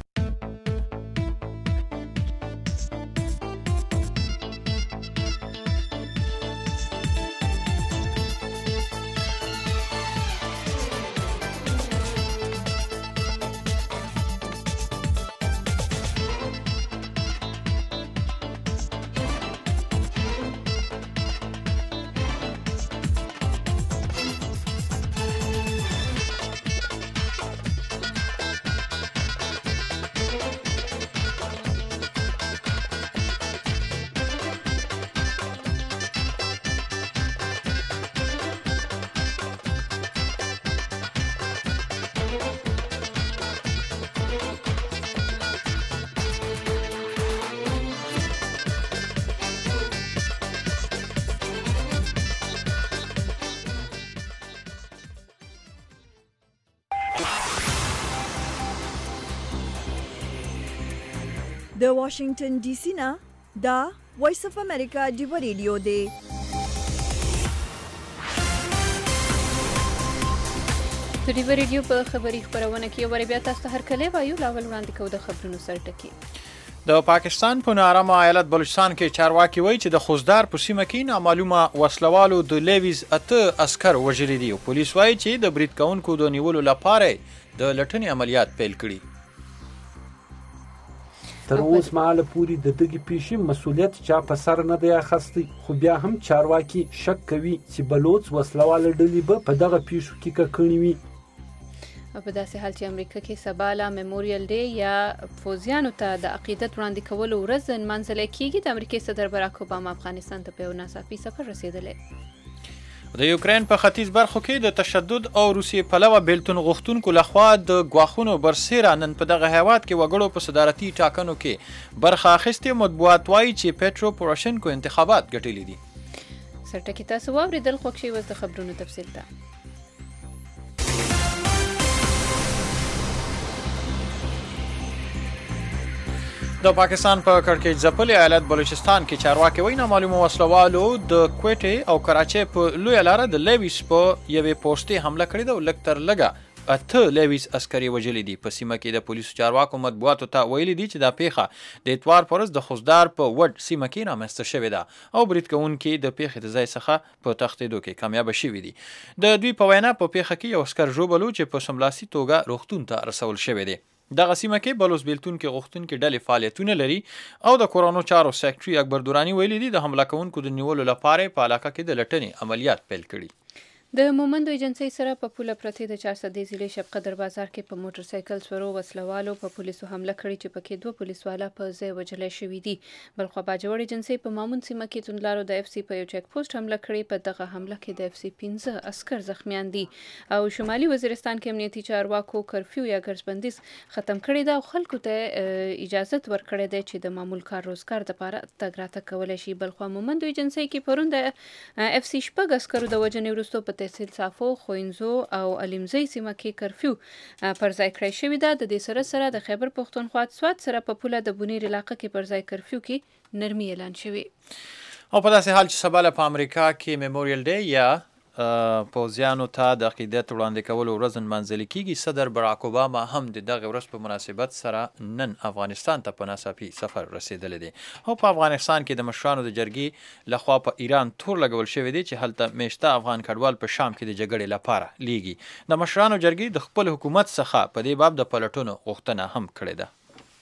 د واشنگټن ډي سي نه دا وایس اف امریکا ډیو ریډیو دی. د ډیو ریډیو په خبري خبرونه کې ور بیا تاسو هر کله وایو لاول وړاندې کوو د خبرونو سرټکی. د پاکستان په نارامه ایالت بلوچستان کې چارواکي وایي چې د خوزدار په سیمه کې نامعلومه وسلوالو د لیویز 8 عسکر وژلي دي او پولیس وایي چې د برید کوونکو د نیولو لپاره د لټنې عملیات پیل کړي. تر اوس مهاله پورې د دغې پیښې مسؤلیت چا په سر نه دی اخیستی، خو بیا هم چارواکي شک کوي چې بلوچ وسلواله ډلې به په دغه پیښو کې ککړې وي. په داسې حال چې امریکا کې سباله میموریل ډے یا فوزیانو ته د عقیدت وړاندې کولو ورځ نمانځل کیږي، د امریکای صدر باراک اوباما افغانستان ته په یو ناڅاپي سفر رسیدلی. د یوکرین په ختیځ برخو کې د تشدد او روسیې پلوه بیلتون غوښتونکو لخوا د ګواښونو برسیره نن په دغه هیواد کې وګړو په صدارتي ټاکنو کې برخه اخیستې. مطبوعات وایي چې پیټرو پوروشنکو انتخابات ګټلي دي. سرټکی تاسو واورېدل، خوښ شئ اوس د خبرونو تفصیل ته. د پاکستان په کړکېچ ځپلي ایالت بلوچستان کې چارواکي وایي نامعلومو وسلوالو د کوټې او کراچۍ په لویه لاره د لیویس په یوې پوستې حمله کړې ده او لږ تر لږه 8 لیویس عسکري وژلي دي. په سیمه کې د پولیسو چارواکو مطبوعاتو ته ویلي دي چې دا پیښه د اتوار په ورځ د خوزدار په وډ سیمه کې رامنځته شوې ده او برید کوونکي د پیښې د ځای څخه په تښتېدو کې کامیابه شوي دي. د دوی په وینا په پیښه کې یو عسکر ژوبل چې په سملاسي توګه روغتون ته رسول شوی دی. دغه سیمه کې بلوچ بیلتونکو غوښتونکي ډلې فعالیتونه لري او د کورونو چارو سیکرټري اکبر دورانی ویلي دي د حمله کوونکو د نیولو لپاره په علاقه کې د لټنې عملیات پیل کړي. د مومندو ایجنسۍ سره په پوله پرتې د 400 ضلع شب قدر بازار کې په موټر سایکل سورو وسلوالو په پولیسو حمله کړې چې پکې 2 پولیسوالا په ځای وژل شوي دي. بلخو باجوړ ایجنسۍ په مامون سیمه کې توندلارو د اف سی په یو چک پوسټ حمله کړې. په دغه حمله کې د اف سی 15 عسكر زخمیان دي او شمالي وزیرستان کې امنیتي چارواکو کرفیو یا ګرځبندیز ختم کړی دا او خلکو ته اجازه ورکړې ده چې د معمول کار روزګار لپاره تګ راتګ کولای شي. بلخو مومندو ایجنسۍ کې پرون د اف سی 6 عسکرو د وژنې وروسته په تحصیل صافو، خوینزو او علمزی سیمه کې کرفیو پر ځای کړی شوې ده. د دې سره د خیبر پښتونخوا سوات سره په پوله د بونیر علاقه کې پر ځای کرفیو کې نرمي اعلان شوی. او په داسې حال چې سباله په امریکا کې میموریل ډے یا پوزیانو ته د عقیدت وړاندې کولو ورځ نمانځل کیږي، صدر باراک اوباما هم د دغه ورځ په مناسبت سره نن افغانستان ته په ناڅاپي سفر رسیدلی دی. او په افغانستان کې د مشرانو د جرګې لخوا په ایران تور لګول شوی دی چې هلته میشته افغان کډوال په شام کې د جګړې لپاره لیږي. د مشرانو جرګې د خپل حکومت څخه په دې باب د پلټونو غوښتنه هم کړې ده.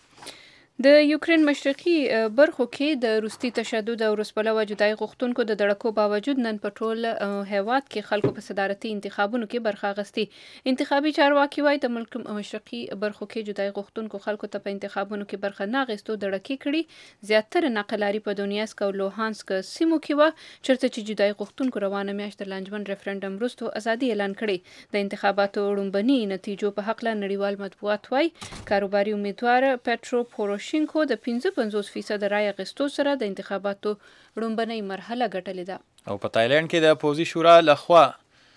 د یوکرین مشرقي برخو کې د روسي تشدد او روسپلوه جدای غوښتونکو د دړکو باوجود نن په ټول هیواد کې خلکو په صدارتي انتخابونو کې برخه اخیستې. انتخابي چارواکي وایي د ملک مشرقي برخو کې جدای غوښتونکو خلکو ته په انتخابونو کې برخه نه اخیستو دړکې کړي. زیاتره نقلاري په دونیاسک او لوهانسک سیمو کې و چېرته چې جدای غوښتونکو روانه میاشت د لانجمن ریفرنډم وروسته ازادي اعلان کړي. د انتخاباتو وړاندبني نتیجو په هکله نړیوال مطبوعات وایي کاروباري امیدوار پیټرو پوروشنکو د 55% رای اخیستو سره د انتخاباتو وړاندبنۍ مرحله ګټلې ده. او په تایلند کې د پوځي شورا لخوا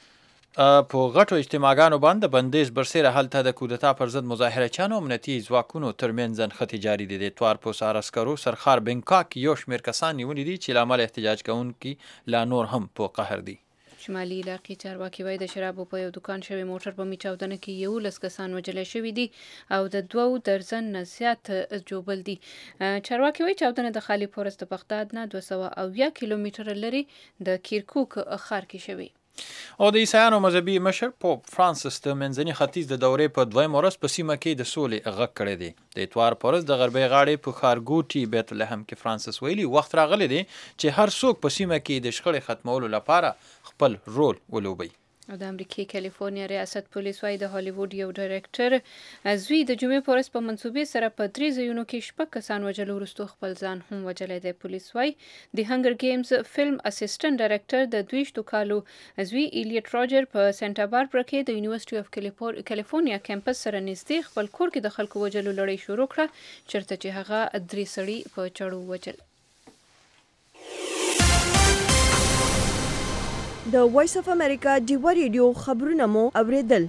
په غټو اجتماعګانو باندې بندیز برسیره هلته د کودتا پر ضد مظاهرهچیانو امنیتي ځواکونو ترمنځ نښتې جاري دي. د اتوار په سهار عسکرو سرخار بنکاک یو شمېر کسان نیولي دي چې له امله احتجاج کوونکي لا نور هم په قهر دي. شمالي علاقې چارواکي وایي د شرابو په یو دکان شوی موټر په چاودنه کې 11 کسان وژل شوي دي او د 2 درزن نه زیات جوبل دي. چارواکي وایي چاودنه د خالي پورس د بغداد نه 270 کیلومتره لري د کیرکوک ښار کې شوی. او د عیسایانو مذهبي مشر پوپ فرانسیس د منځني ختیځ د دورې په 2 ورځ په سیمه کې د سولې غږ کړی دی. د اتوار په ورځ د غربي غاړې په ښارګوټي بیت لحم کې فرانسیس ویلي وخت راغلی دی چې هر څوک په سیمه کې د شخړې ختمولو لپاره خپل رول ولوبي. او د امریکای کالیفورنیا ریاست پولیس وايي د هالیوډ یو ډایرکټر زوی د جمعې په ورځ په منصوبې سره په 3 ځایونو کې 6 کسان وژلو وروسته خپل ځان هم وژلی دی. پولیس وايي د هنګر گیمز فلم اسسټنټ ډایرکټر د 22 کالو زوی ایلیټ راجر په سانتا باربرا کې د یونیورسيټي اف کالیفورنیا کیمپس سره نږدې خپل کور کې د خلکو وژلو لړۍ شروع کړه چېرته چې هغه 3 سړي په چړو وژل. د وایس اف امریکا ډیوا ریډیو خبرونه مو اوریدل.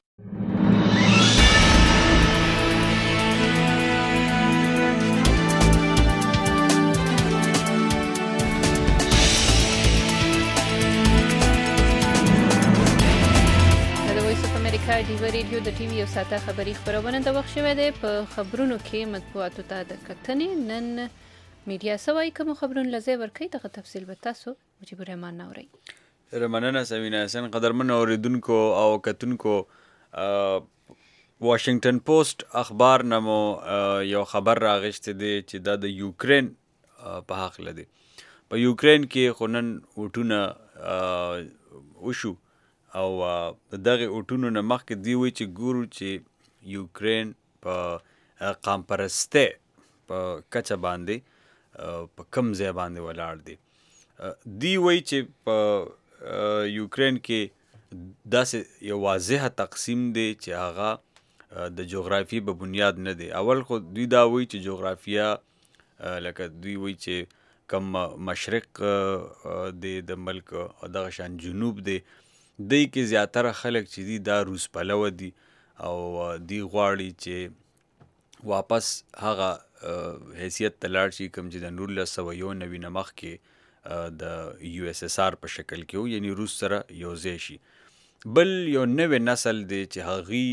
ډیوا ریډیو د ټي وي یو ساعته خبري خبرونه د وخت شوی دی. په خبرونو کې مطبوعاتو ته د کتنې نن میډیا سوای کوم خبرونه لزی ورکړي دغه تفصیل به تاسو مجيب الرحمن نوري. مننه سمینه حسن. قدرمن اوریدونکو او کتونکو واشنگټن پوسټ اخبار نمو یو خبر راغشته دی چې دا د یوکرین په حق لدی. په یوکرین کې خونن وټونه وشو او دغه اوټونو نه مخکې دی وی چې ګورو چې یوکرین په قام پرسته په کچه باندې په کم ځای باندې ولاړ دی. دی وی چې په یوکرین کې داسې یو واضح تقسیم دی چې هغه د جغرافي په بنیاد نه دی. اول خو دوی دا وی چې جغرافیا لکه دوی وی چې کم مشرق دی د ملک او دغه شان جنوب دی دی کې زیاتره خلک چې دي دا روس پلوه دي او دی غواړي چې واپس هغه حیثیت ته لاړ شي کوم چې د 1991 نه مخکې د یو اس اس آر په شکل کې و، یعنی روس سره یو ځای شي. بل یو نوی نسل دی چې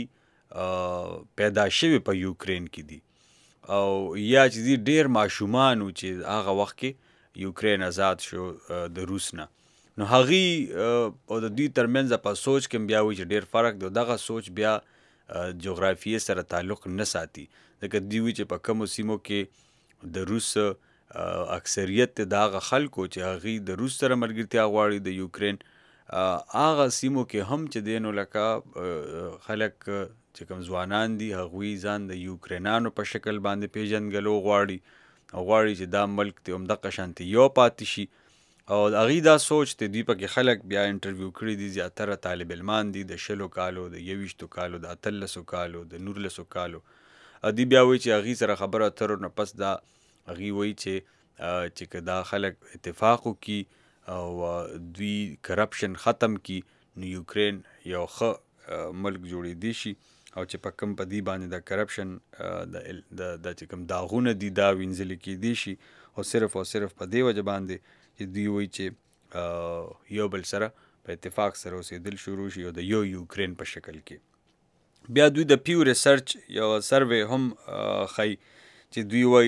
هغوی پیدا شوي په یوکرین کې دي او یا چې دي ډېر ماشومان و چې هغه وخت کې یوکرین آزاد شو د روس نه. نو هغوی او د دوی ترمنځ په سوچ کې بیا وایي چې ډېر فرق دی. دغه سوچ بیا جغرافیې سره تعلق نه ساتي ځکه دوی وایي چې په کومو سیمو کې د روس اکثریت د هغه خلکو چې هغوی د روس سره ملګرتیا غواړي د یوکرین هغه سیمو کې هم چې دی نو لکه خلک چې کوم ځوانان دي هغوی ځان د یوکرینانو په شکل باندې پیژنګلو غواړي او غواړي چې دا ملک دی همدغه شانتې یو پاتې شي. او هغوی دا سوچ دی دوی پکې خلک بیا انټرویو کړي دي زیاتره طالب علمان دي د 20 کالو د 21 کالو د 18 کالو د 19 کالو. دوی بیا وایي چې هغوی سره خبره اترو نه پس دا هغوی وایي چې که دا خلک اتفاق وکړي او دوی کرپشن ختم کړي نو یوکرین یو ښه ملک جوړېدی شي او چې په کوم په دې باندې د کرپشن د چې کوم داغونه دي دا وینځل کېدی شي او صرف په دې وجه باندې چې دوی وایي چې یو بل سره په اتفاق سره اوسېدل شروع شي او د یو یوکرین په شکل کې. بیا دوی د پیو ریسرچ یو سروے هم ښیي چې دوی وایي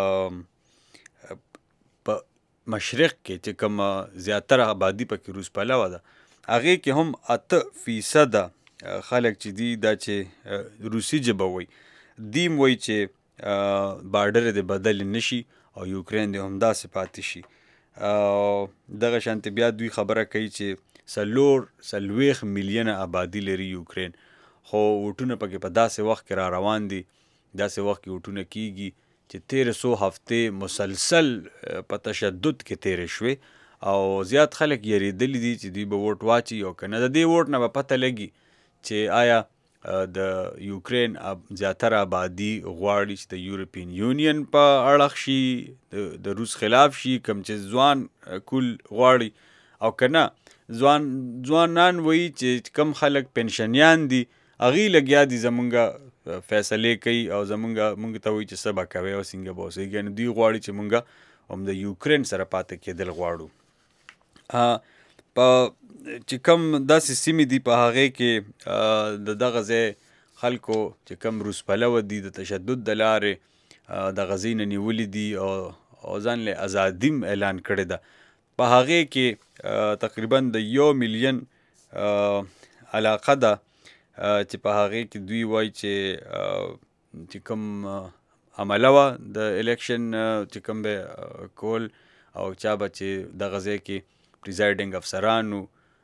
په مشرق کې چې کوم زیاتره آبادي پکې روس پلوه ده هغې کې هم 8% خلک چې دي دا چې روسي ژبه وایي دیم وایي چې بارډر دې بدل نشي او یوکرین دې همداسې پاتې شي. دغه شانتې بیا دوی خبره کوي چې 40 میلیونه آبادي لري یوکرین خو وټونه پکې په داسې وخت کې را روان دي داسې وخت کې وټونه کېږي چې 1300 هفتې مسلسل په تشدد کې تیرې شوې او زیات خلک یریدلی دي چې دوی به ووټ واچي او که نه د دې ووټ نه به پته لګي چې آیا د یوکرین زیاتره آبادي غواړي چې د یورپین یونین په اړخ شي د روس خلاف شي کوم چې ځوان کول غواړي او که نه ځوانان وایي چې کم خلک پنشنیان دي هغوی لګیا دي زمونږ فیصلې کوي او مونږ ته وایي چې څه به کوئ او څنګه به اوسئ یعنې دوی غواړي چې مونږ هم د یوکرین سره پاتې کېدل غواړو. په چې کم داسې سیمې دي په هغې کې د دغه ځای خلکو چې کم روس پلوه دي د تشدد د لارې د غزې نه نیولي دي او ځان له ازادي اعلان کړې ده. په هغې کې تقریبا د 1 میلیون علاقه ده چې په هغې کې دوی وایي چې کوم عمله وه د الیکشن چې کوم به کول او چا به چې دغه ځای کې پریزایډنګ افسرانو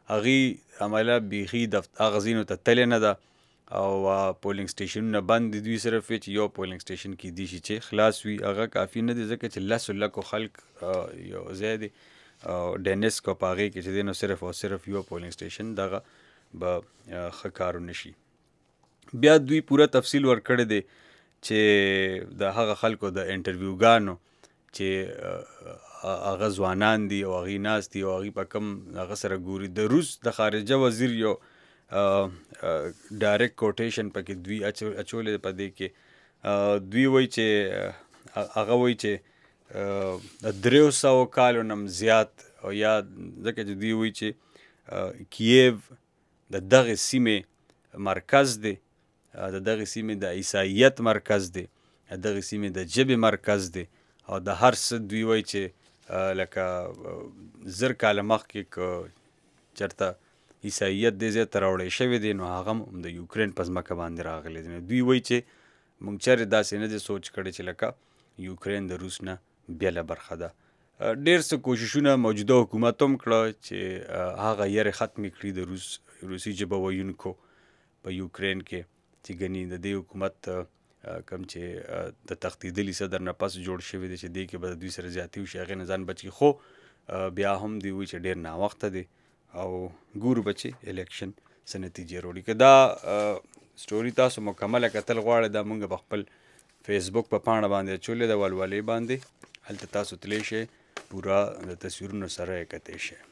هغې عمله بیخي هغه ځینو ته تلې نه ده او پولینګ سټیشنونه بند دي. دوی صرف چې یو پولینګ سټیشن کې دي چې خلاص وي هغه کافي نه دی ځکه چې لسو لکو خلک یو ځای دی ډینسک او په هغې کې چې دی نو صرف او صرف یو پولینګ سټیشن دغه به ښه کار ونشي. بیا دوی پوره تفصیل ورکړی دی چې د هغه خلکو د انټرویوګانو چې هغه ځوانان دي او هغې ناست دي او هغې په کوم هغه سره ګوري. د روس د خارجه وزیر یو ډایرکټ کوټیشن پکې دوی اچولې په دې کې دوی وایي چې هغه وایي چې 300 کالو نه زیات او یا ځکه چې دوی وایي چې کییو د دغې سیمې مرکز دی، د دغې سیمې د عیسایت مرکز دی، د دغې سیمې د ژبې مرکز دی او د هر څه دوی وایي چې لکه 1000 کاله مخکې که چېرته عیسایت دې ځای ته راوړی شوی دی نو هغه هم د یوکرین په ځمکه باندې راغلی دی. دوی وایي چې موږ چېرې داسې نه دی سوچ کړی چې لکه یوکرین د روس نه بېله برخه ده. ډېر څه کوششونه موجوده حکومت هم کړه چې هغه یېرې ختمې کړي د روسي ژبه ویونکو په یوکرین کې چې ګنې د دې حکومت کوم چې د تښتېدلي صدر نه پس جوړ شوی دی چې دې کې به د دوی سره زیاتي وشي هغې نه ځان بچ کړي. خو بیا هم دوی وایي چې ډېر ناوخته دی او ګورو به چې الیکشن څه نتیجې راوړي. که دا سټوري تاسو مکمله کتل غواړئ دا موږ په خپل فیسبوک په پاڼه باندې اچولې ده ولولې باندې، هلته تاسو تللی شئ پوره د تصویرونو سره یې کتی شئ.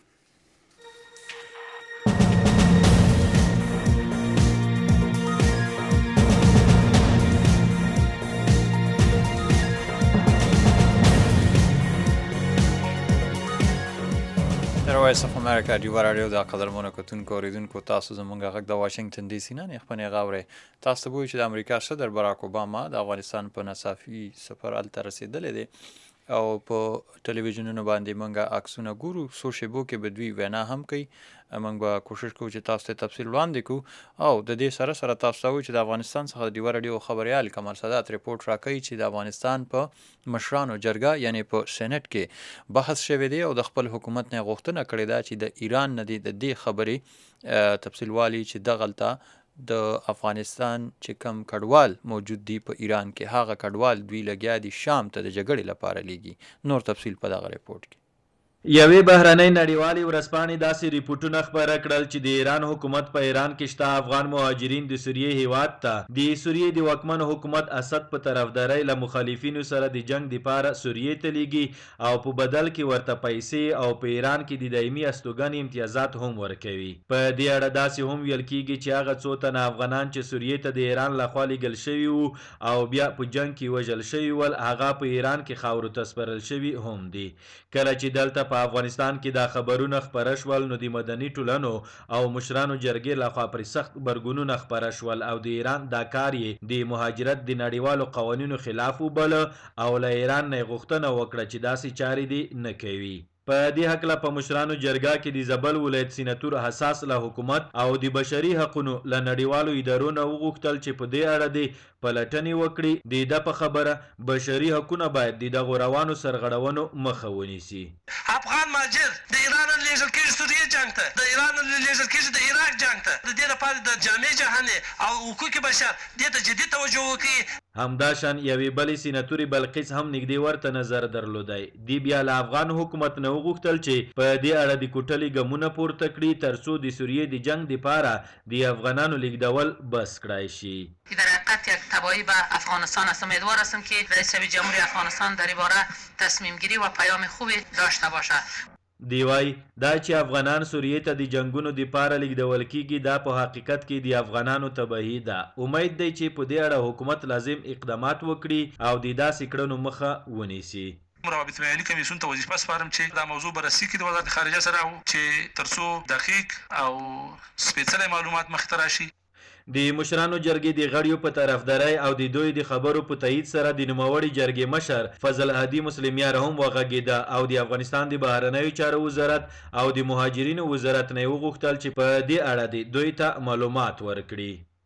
وایس اف امریکا ډیوه راډیو د قدرمنو کتونکو اوریدونکو تاسو زموږ غږ د واشنګټن ډي سي نه خپرې غاورئ. تاسو ته وایو چې د امریکا صدر براک اوباما د افغانستان په ناڅاپي سفر هلته رسېدلی دی او په ټلویزیونونو باندې موږ عکسونه ګورو. څو شیبو کې به دوی وینا هم کوي. موږ به کوشش کوو چې تاسو ته تفصیل وړاندې کړو او د دې سره سره تاسو ته وایو چې د افغانستان څخه د ډیوه راډیو خبریال کمال سادات رپورټ راکوي چې د افغانستان په مشرانو جرګه یعنی په سینټ کې بحث شوی دی او د خپل حکومت نه غوښتنه کړې ده چې د ایران نه د دې خبرې تفصیل والي چې دغلته د افغانستان چې کم کډوال موجود دي په ایران کې هغه کډوال دوی لګیا دي شام ته د جګړې لپاره لیږي. نور تفصیل په دغه رپورټ کې. یوې بهرنۍ نړیوالې ورځپاڼې داسې ریپورټونه خپاره کړل چې د ایران حکومت په ایران کې شته افغان مهاجرین د سوریې هیواد ته د سوریې د واکمن حکومت اسد په طرفدارۍ له مخالفینو سره د جنگ دپاره سوریې ته لیږي او په بدل کې ورته پیسې او په ایران کې د دایمي استوګنې امتیازات هم ورکوي. په دې اړه داسې هم ویل کیږي چې هغه څو تنه افغانان چې سوریې ته د ایران لخوا لیږل شوي وو او بیا په جنگ کې وژل شوي ول هغه په ایران کې خاورو ته سپرل شوي هم دي. کله چې دلته په افغانستان کې دا خبرونه خپاره شول نو د مدني ټولنو او مشرانو جرګې لخوا پرې سخت غبرګونونه خپاره شول او د ایران دا کار یې د مهاجرت د نړیوالو قوانینو خلاف وبله او له ایران نه غوښتنه وکړه چې داسې چارې دې نه کوي. په دې هکله په مشرانو جرګه کې د زابل ولایت سیناتور حساس له حکومت او د بشري حقونو له نړیوالو ادارو نه وغوښتل چې په دې اړه د پلټنې وکړي. د ده په خبره بشري حقونه باید د دغو روانو سرغړونو مخه ونیسي. افغان مهاجر د ایران نه لیږل کېږي سوریې جنګ ته، د ایران نه لیږل کېږي د عراق جنګ ته. د دې لپاره د جامع جهاني او حقوق بشر دې ته جدي توجه وکړي. همداشان یوې بلې سیناتوري بلقیس هم نږدې ورته نظر درلودی. دی بیا له افغان حکومت نه وغوښتل چې په دې اړه د کوټلې ګامونه پورته کړي تر څو د سوریې د جنگ دپاره د افغانانو لیږدول بس کړای شي. در حقیقت یک تباهی به افغانستان است. امیدوار هستم که رئیس جمهوری افغانستان در این باره تصمیم گیری و پیام خوبی داشته باشد. دی وای دا چې افغانان سوریې ته د جنگونو دپاره لیږدول کیږي دا په حقیقت کې د افغانانو تباهي ده. امید دی چې په دې اړه حکومت لازم اقدامات وکړي او د داسې کړنو مخه ونیسي. روابط بینالمللي کمیسیون ته وظیفه سپارم چې دا موضوع بررسي کړي د وزارت خارجه سره چې تر څو دقیق او سپېڅلی معلومات مخې ته راشي. د مشرانو جرګې د غړیو په طرفدارۍ او د دوی د خبرو په تایید سره د نوموړي جرګې مشر فضل هادي مسلمیار هم وغږېده او د افغانستان د بهرنیو چارو وزارت او د مهاجرینو وزارت نه یې وغوښتل چې په دې اړه د دوی ته معلومات ورکړي.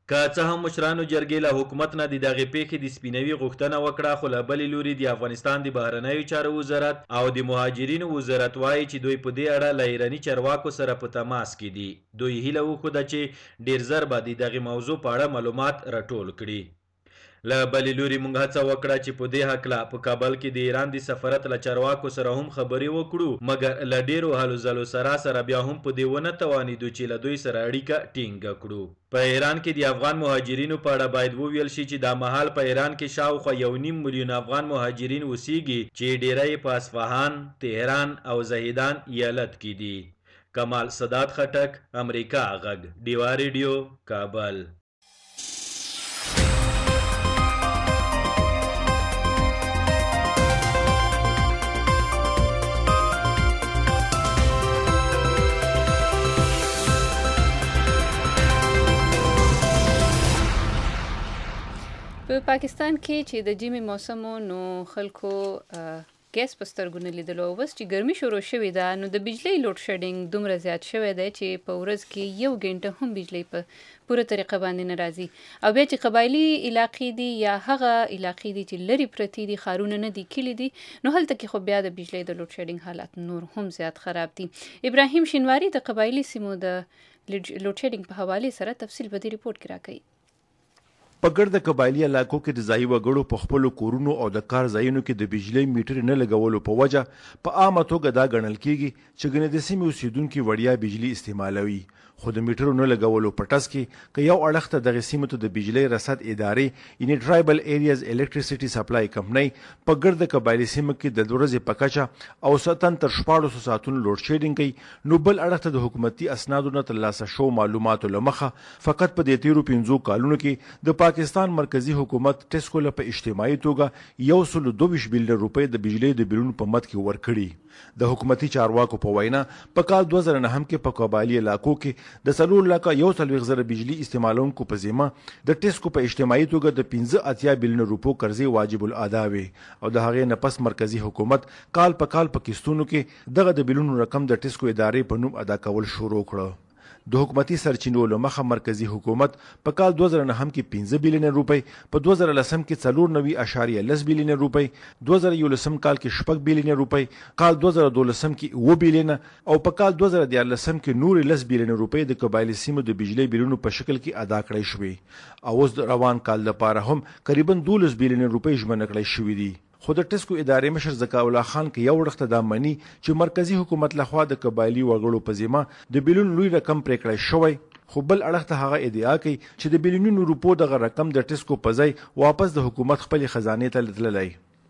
که څه هم مشرانو جرګې له حکومت نه د دغې پیښې د سپینوي غوښتنه وکړه، خو له بلې لوري د افغانستان د بهرنیو چارو وزارت او د مهاجرینو وزارت وایي چې دوی په دې اړه له ایراني چارواکو سره په تماس کې دي. دوی هیله وښوده چې ډیر ژر به د دغې موضوع په اړه معلومات راټول کړي. له بلې لوري موږ هڅه وکړه چې په دې هکله په کابل کې د ایران د سفارت له چارواکو سره هم خبرې وکړو، مګر له ډیرو هلو ځلو سره بیا هم په دې ونه توانېدو چې له دوی سره اړیکه ټینګه کړو. په ایران کې د افغان مهاجرینو په اړه باید وویل شي چې دا مهال په ایران کې شاوخوا 1.5 میلیون افغان مهاجرین اوسیږي چې ډیری په اصفهان، تهران او زهیدان ایالت کې دي. کمال صدات خټک، امریکا غږ، ډیوا ریډیو، کابل. په پاکستان کې چې د ژمي موسم نو خلکو ګیس په سترګو نه لیدلو، او بس چې ګرمي شروع شوې ده نو د بجلی لوډ شیډینګ دومره زیات شوی دی چې په ورځ کې 1 غنټه هم بجلی په پوره طریقه باندې نه راځي. او بیا چې قبایلي علاقې دي یا هغه علاقې دي چې لرې پرتې دي، ښارونه نه دي، کلي دي، نو هلته کې خو بیا د بجلی د لوډ شیډینګ حالات نور هم زیات خراب دي. ابراهیم شینواری د قبایلي سیمو د لوډ شیډینګ په حوالې سره تفصیل په دې ریپورت کې راکوي. په ګرد قبایلي علاقو کې د ځایي وګړو په خپلو کورونو او د کار ځایونو کې د بجلی میټر نه لګولو په وجه په عامه توګه دا ګڼل کیږي چې ګنې د سیمې اوسیدونکي وړیا بجلی استعمالوي. خو د میټرو نه لګولو په ټس کې که یو اړخ ته دغې سیمو ته د بجلی رسد ادارې یعنې ټرایبل ایریاز الکټریسټي سپلای کمپنۍ په ګرد قبایلي سیمو کې د ورځې په کچه اوسطاً تر 1400 ساعتونو لوډ شیډینګ کوي، نو بل اړخ ته د حکومتي اسنادو نه ترلاسه شو معلوماتو له مخه فقط په دې تیرو 5 کالونو کې د پاکستان مرکزی حکومت ټیسکو له په اجتماعي توګه 122 بلیون روپۍ د بجلی د بیلونو په مد کې ورکړي. د حکومتي چارواکو په وینا په کال 2009 کې په قبایلي علاقو کې د 4,41,000 بجلی استعمالونکو په ذمه د ټیسکو په اجتماعي توګه د 15 بلیون روپو قرضې واجب الادا وي، او د هغې نه پس مرکزی حکومت کال په قسطونو کې دغه د بیلونو رقم د ټیسکو ادارې په نوم ادا کول شروع کړه. د حکومتي سرچینو له مخه مرکزی حکومت په کال 2009 کې 15 بلیون روپۍ، په 2010 کې 4.10 بلیون روپۍ، 2011 کال کې 6 بلیون روپۍ، کال 2012 کې 7 بلیون او په کال 2014 کې نور 10 بلیون روپۍ د قبایلي سیمو د بجلی بیلونو په شکل کې ادا کړی شوې، او اوس د روان کال لپاره هم قریبا 12 بلیون روپۍ ژمنه کړی شوې دي. خو د ټیسکو ادارې مشر ذکا الله خان کې یو وخت دا مني چې مرکزی حکومت لخوا د قبایلي وګړو په ذمه د بیلون لوی رقم پرې کړی شوی، خو بل اړخ ته هغه ادعا کوي چې د بیلونونو روپو دغه رقم د ټیسکو په ځای واپس د حکومت خپل خزانې ته تللی.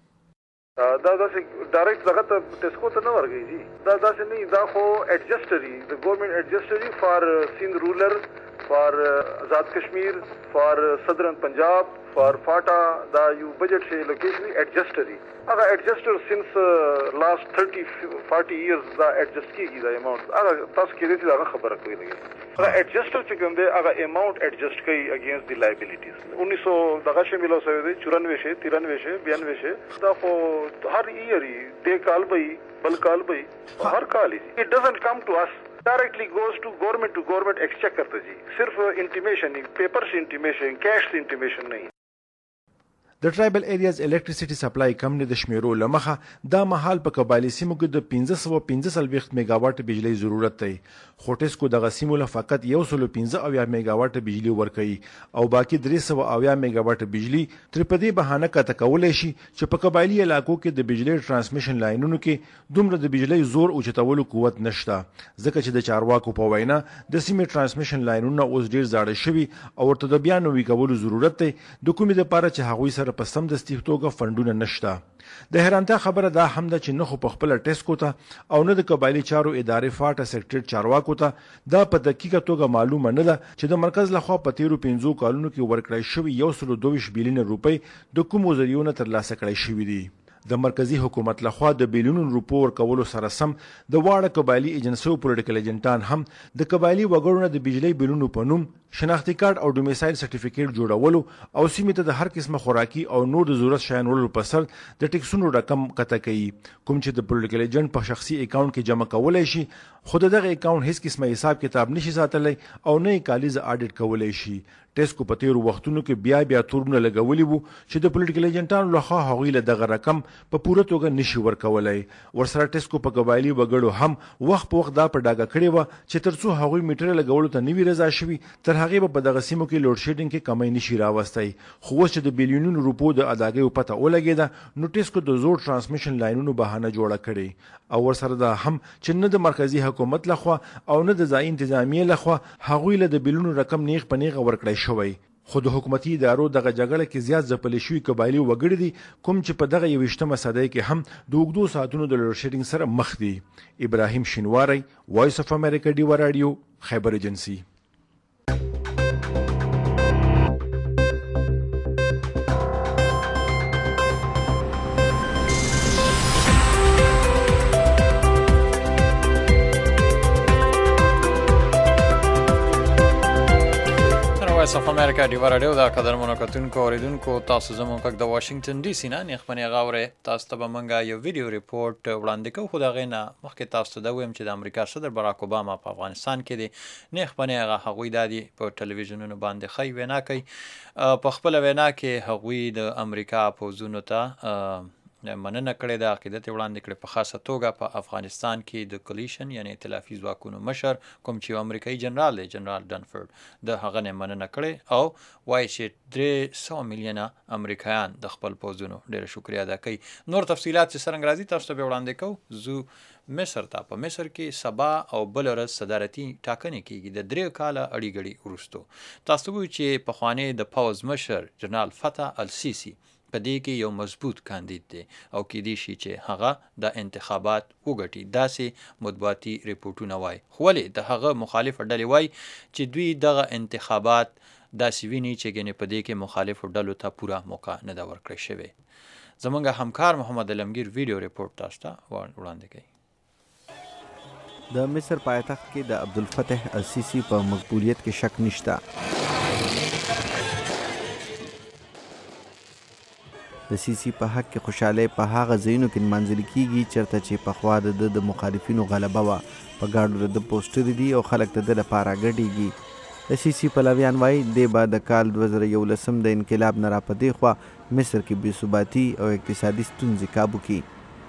دا داسې ډایرکټ دغه ته ټیسکو ته نه ورګي، دا داسې نه، دا خو ایڈجسټري د ګورنمنت ایڈجسټري فار سیند رولر، فار آزاد کشمیر، فار صدرن پنجاب، فار فاٹا، دا یو بجٹ سے لوکیشن ایڈجسٹری اگر ایڈجسٹر سنس لاسٹ 30-40 ایئرز دا ایڈجسٹ کیږي دا اماونٹ اگر تاسو کې دې دا خبره کوي لګي اگر ایڈجسٹر چې کوم دی اگر اماونٹ ایڈجسٹ کوي اگینسٹ دی لایبیلیټیز 1900 دغه شامل اوسوي دی 94 شه 93 شه 92 شه دا خو هر ایئر دی کال به بل کال به هر کال اٹ ډزنٹ کم ټو اس directly goes to government exchequer ته جی صرف انټیمیشن پیپر سے انټیمیشن کیش سے انټیمیشن نه. د ټرایبل ایریاز الکټریسټي سپلای کمپنۍ د شمیرو لمخه دا مهال په قبایلي سیمو کې د 1515 میگاواټ بجلی ضرورت دی، خو ټیسکو دغه سیمو له فقط 115 میگاواټ بجلی ورکوي او باقي 300 میگاواټ بجلی تر په دې بهانه کته کولی شي چې په قبایلي علاقو کې د بجلی ټرانسمیشن لاینونو کې دومره د بجلی زور اوچتولو قوت نشته، ځکه چې د چارواکو په وینا د سیمې ټرانسمیشن لاینونه اوس ډیر زاړه شوي او ورته د بیا نوي کولو ضرورت دی، د کومې دپاره چې هغوی سره په سمدستي توګه فنډونه نشته. د حیرانتیا خبره دا هم ده چې نه خو په خپله ټیسکو ته او نه د قبایلي چارو ادارې فاټه سیکټریټ چارواکو ته دا په دقیقه توګه معلومه نه ده چې د مرکز لخوا په تیرو 5 کالونو کې ورکړی شوي 122 بلیون روپۍ د کومو ذریعو نه ترلاسه کړی شوي دي. د مرکزی حکومت لخوا د بیلیونونو روپو ورکولو سره سم د واړه قبایلي ایجنسیو پولیټیکل ایجنټان هم د قبایلي وګړو نه د بجلی بیلونو په نوم شناختی کارت او ډومیسایل سرټیفیکیټ جوړولو او سیمې ته د هر قسمه خوراکي او نور د ضرورت شیان وړلو په سر د ټیکسونو رقم قطع کوي، کوم چې د پولیټیکل ایجنټ په شخصي اکاونټ کې جمع کولای شي، خو دغه اکاونټ هیڅ قسمه حساب کتاب نشي ساتلی او نه یې کالیزه اډیټ کولای شي. ټیسکو په تیرو وختونو کې بیا تورونه لګولي وو چې د پولیټیکل ایجنټانو لخوا هغوی له دغه رقم په پوره توګه نشي ورکولی. ورسره ټیسکو په قبایلي وګړو هم وخت په وخت دا په ډاګه کړې وه چې تر څو هغوی میټر لګولو ته نه وي رضا شوي تر هغې به په دغه سیمو کې لوډ شیډینګ کې کمی نشي راوستی. خو اوس چې د بیلیونونو روپو د اداګیو پته ولګېده نو ټیسکو د زوړ ټرانسمیشن لاینونو بهانه جوړه کړې او ورسره دا هم چې نه د مرکزي حکومت لخوا او نه د ځایي انتظامیې لخوا هغوی له د بیلونو رقم نیغ په نیغه ورکړی شوی. خو د حکومتي ادارو دغه جګړه کې زیات ځپلې شوي قبایلي وګړي دي کوم چې په دغه 21مه صدۍ کې هم د اوږدو ساعتونو د لوډ شیډینګ سره مخ دي. ابراهیم شینواری، وایس اف امریکا، ډیوا راډیو، خیبر ایجنسی. وایس اف امریکا ډیوا راډیو دا قدرمنو کتونکو اوریدونکو تاسو زموږ غږ د واشنگټن ډي سي نه نیخمنې غاورې تاسو ته به موږ یو ویډیو ریپورت وړاندې کوو، خو د هغې نه مخکې تاسو ته دا ویم چې د امریکا صدر براک اوباما په افغانستان کې دی. نیخمنې هغوی دا دي په ټلویزیونونو باندې ښیي وینا کوي. په خپله وینا کې هغوی د امریکا پوځونو ته مننه کړې ده، عقیدت یې وړاندې کړې په خاصه توګه په افغانستان کې د کولیشن یعنی ائتلافي ځواکونو مشر کوم چې یو امریکایي جنرال دی، جنرال ډنفورد، د هغه نه مننه کړې او وایي چې 300 میلیونه امریکایان د خپل پوځونو ډېره شکریه ادا کوي. نور تفصیلات چې څرنګه راځي تاسو ته به وړاندې کوو. زو مصر ته په مصر کې سبا او بل ورځ صدارتي ټاکنې کېږي د 3 کاله اړیګړي وروستو. تاسو ته وایو چې پخوانی د پوځ مشر جنرال فتح السیسی په دې کې یو مضبوط کاندید دی او کېدای شي چې هغه د انتخابات وګټي، داسې مطبوعاتي ریپورټونه وایي. خو ولې د هغه مخالفه ډلې وایي چې دوی دغه انتخابات داسې ویني چې ګنې په دې کې مخالفو ډلو ته پوره موقع نه ده ورکړی شوې. زموږ همکار محمد علمگیر ویډیو ریپورټ تاسو ته وړاندې کوي. د مصر پایتخت کې د عبدالفتح السیسی په مقبولیت کې شک نشته. د سیسی په حق کې خوشحالۍ په هغه ځایونو کې نمانځل کیږي چېرته چې پخوا د مخالفینو غلبه وه. په ګاډو د پوسټرې دي او خلک د ده لپاره ګډېږي. د سیسی پلویان وایي دی به د کال 2011 د انقلاب نه راپدې خوا مصر کې بېثباتي او اقتصادي ستونزې کابو کړي.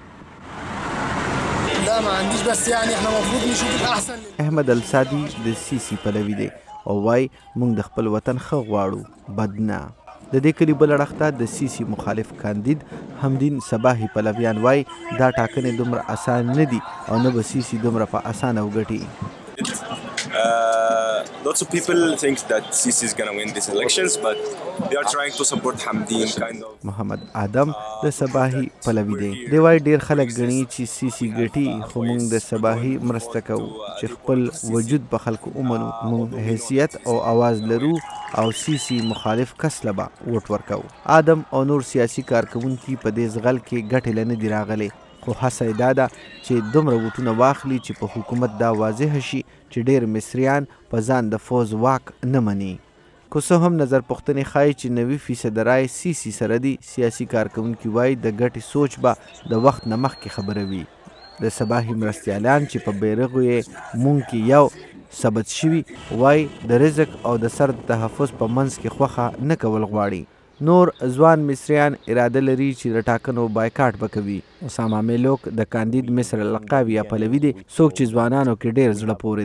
احمد السادي د سیسی پلوي دی او وایي موږ د خپل وطن ښه غواړو، بد نه. د دې کلي بل اړخ ته د سیسی مخالف کاندید حمدین صباحي پلویان وایي دا ټاکنې دومره اسان نه دي او نه به سیسی دومره په اسانه وګټي. Lots of people think that Sisi is going to win these elections, but they are trying to support Hamdeen kind of. محمد آدم د صباحي پلوي دی. دی وایي ډېر خلک ګڼي چې سیسی ګټي، خو موږ د صباحي مرسته کوو چې خپل وجود په خلکو ومنو. موږ حیثیت او آواز لرو او سیسی مخالف کس له به ووټ ورکوو. آدم او نور سیاسي کارکوونکي په دې زغل کې ګټې له نه دي راغلي، خو هڅه یې دا ده چې دومره ووټونه واخلي چې په حکومت دا واضح شي چې ډېر مصریان په ځان د فوز واک نه مني. که څه هم نظر پوښتنې ښایي چې 90% رای سیسی سره دي، سیاسي کارکوونکي وایي د ګټې سوچ به د وخت نه مخکې خبره وي. د صباحي مرستیالان چې په بیرغو یې مونږ کې یو ثبت شوي وایي د رزق او د سر د تحفظ په منځ کې خوښه نه کول غواړي. نور ځوان مصریان اراده لري چې د ټاکنو بایکاټ به کوي. اسامه میلوک د کاندید مصر القاوي پلوي دی، څوک چې ځوانانو کې ډېر زړه پورې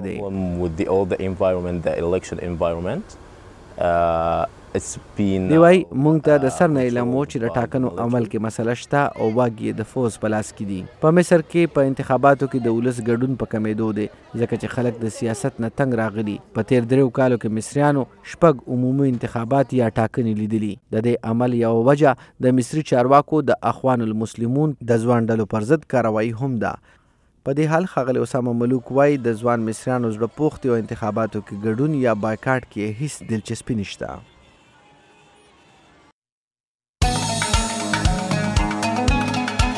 دی. دی وایي موږ ته د سر نه علم و چې د ټاکنو عمل کې مسله شته او واګ یې د فوز په لاس کې دي. په مصر کې په انتخاباتو کې د ولس ګډون په کمېدو دی ځکه چې خلک د سیاست نه تنګ راغلي. په تیر 3 کالو کې مصریانو 6 عمومي انتخابات یا ټاکنې لیدلي. د دې عمل یو وجه د مصري چارواکو د اخوان المسلمون د ځوان ډلو پر ضد کاروایی هم ده. په دې حال ښاغلی اسامه ملوک وایي د ځوان مصریانو زړه پوښتې او انتخاباتو کې ګډون یا بایکاټ کې هیڅ دلچسپي نشته. 20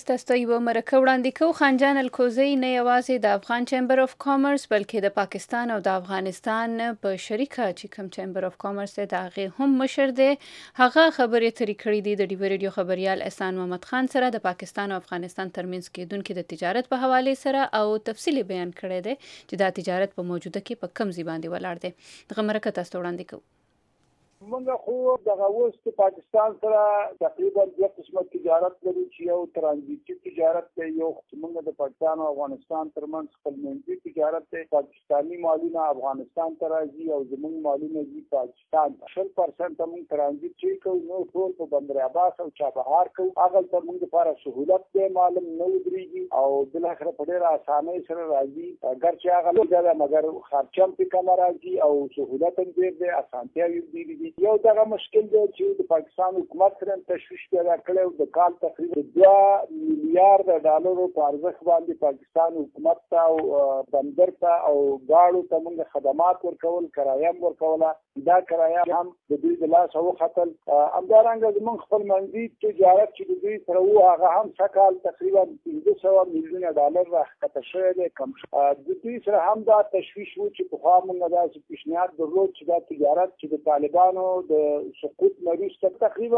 تاسو ته یوه مرکه وړاندې کوو. خانجان الکوزی نه یوازې د افغان چیمبر اف کامرس بلکې د پاکستان او د افغانستان په شریکه چې کوم چیمبر اف کامرس دی د هغې هم مشر دی. هغه خبرې اترې کړي دي د ډیوی ریډیو خبریال احسان محمد خان سره د پاکستان او افغانستان ترمنځ کېدونکې د تجارت په حوالې سره او تفصیلي بیان کړی دی چې دا تجارت په موجوده کې په کم ځای باندې ولاړ دی. دغه مرکه تاسو ته وړاندې کوو. موږ خو دغه اوس د پاکستان سره تقریبا دوه قسمه تجارت لرو چې یو ترانزیتي تجارت دی، یو موږ د پاکستان او افغانستان ترمنځ خپلمنځي تجارت دی. پاکستاني مالونه افغانستان ته راځي او زموږ مالونه ځي پاکستان ته. 100% موږ ترانزیت چې کوو نو ټول په بندر عباس او چابهار کوو. هغه ته موږ لپاره سهولت دی، معلوم نه ودرېږي او بالاخره په ډېره اسانۍ سره راځي. اګرچې هغه لږه ده مګر خرچه هم پرې کمه راځي او سهولت هم ډېر دی، اسانتیاوې هم ډېرې دي. یو دغه مشکل دی چې د پاکستان حکومت سره تشویش پیدا کړی او د کال تقریبا 2 میلیارډ ډالرو په ارزښت باندې پاکستان حکومت ته او بندر ته او ګاړو ته موږ خدمات ورکول، کرایه هم ورکوله. دا کرایه هم د دوی د لاسه وختل. همدارنګه زموږ خپلمنځي تجارت چې د دوی سره و هغه هم سږ تقریبا 500 میلیونه ډالر راښکته شوی دی. د دوی سره هم دا تشویش و چې پخوا موږ داسې پیشنهاد درلود چې دا تجارت چې د طالبانو د سقوط نه وروسته تقریبا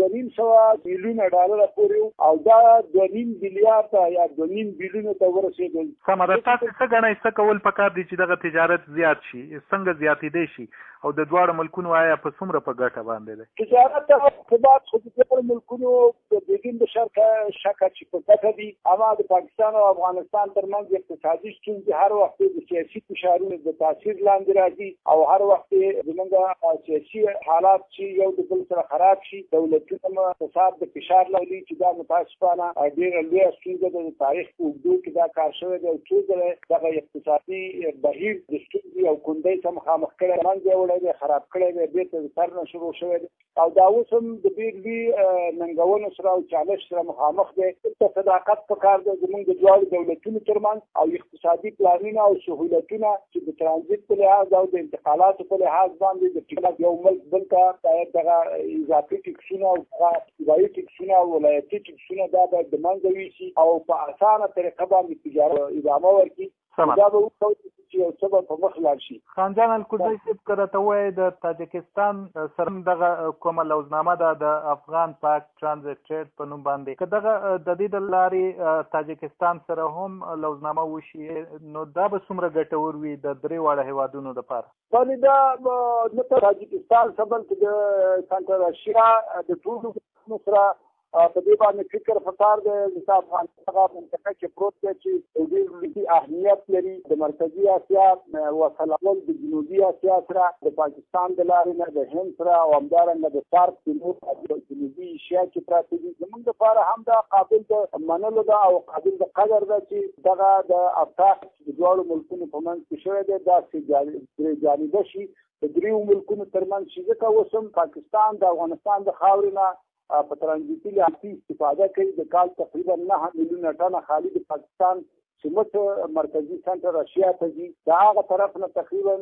2.5 میلیونه ډالر پورې او دا 2.5 میلیارډ یا 2.5 بیلیونه ته ورسېدل. سمه ده. تاسو څه ګڼئ څه کول پکار دي چې دغه تجارت زیات شي، څنګه زیاتېدی شي او د دواړو ملکونو آیا په څومره په ګټه باندې دی؟ تجارت ته ارتباط خو د دواړو ملکونو د بدون د شکه چې په ګټه دي. اما د پاکستان او افغانستان ترمنځ اقتصادي ستونزې هر وخت د سیاسي فشارونو د تاثیر لاندې راځي او هر وخت زموږ سیاسي حالات چې یو د بل سره خراب شي، دولتونه اقتصاد د فشار لري چې دا متاسفانه ډېره لویه ستونزه ده. د تاریخ په اوږدو کې دا کار شوی دی او څو ځله دغه اقتصادي بهیر د ستونزې او کندۍ سره مخامخ کړی، منځ وړی دی، خراب کړی دی، بېرته د سر نه شروع شوی دی او دا اوس هم د ډېر لوی ننګونو سره او چالش سره مخامخ دی. دلته صداقت پکار دی زموږ د دواړو دولتونو ترمنځ او اقتصادي پلانونه او سهولتونه چې د ترانزیت په لحاظ او د انتقالاتو په لحاظ باندې د یو ملک بل ته باید دغه اضافي ټکسونه او صوبایي ټکسونه او ولایتي ټکسونه دا باید د منځه یوسي او په اسانه طریقه باندې تجارت ادامه ورکړي. دا به وکړو چې یو څه به په مخ لاړ شي. خانجان الکوزی صاحب که راته ووایې د تاجکستان سره دغه کومه لوزنامه ده د افغان پاک ټرانزیت ټریډ په نوم باندې، که دغه د دې د لارې تاجکستان سره هم لوزنامه وشي نو دا به څومره ګټور وي د درې واړه هیوادونو لپاره؟ بلې دا نه تاجکستان سره بلکې د سنټر اشیا د ټولو سره په دې باندې فکر پکار دی. د افغانستان هغه منطقه کې پروت دی چې ډېر اهمیت لري. د مرکزي اسیا وصلول د جنوبي اسیا سره د پاکستان د لارې نه د هند سره او همدارنګه د سارک د جنوبي ایشیا کې پراته دي. زموږ لپاره هم دا قابل د منلو ده او قابل د قدر ده چې دغه د اتاق د دواړو ملکونو په منځ کې شوی دی داسې درې جانبه شي د دریو ملکونو ترمنځ شي. ځکه اوس هم پاکستان د افغانستان د خاورې نه په ترانزیتي لحاظ استفاده کوي. د کال تقریبا 9 میلیونه ټنه خالي د پاکستان سمت مرکزي سنټر اشیا ته ځي. د هغه طرف نه تقریبا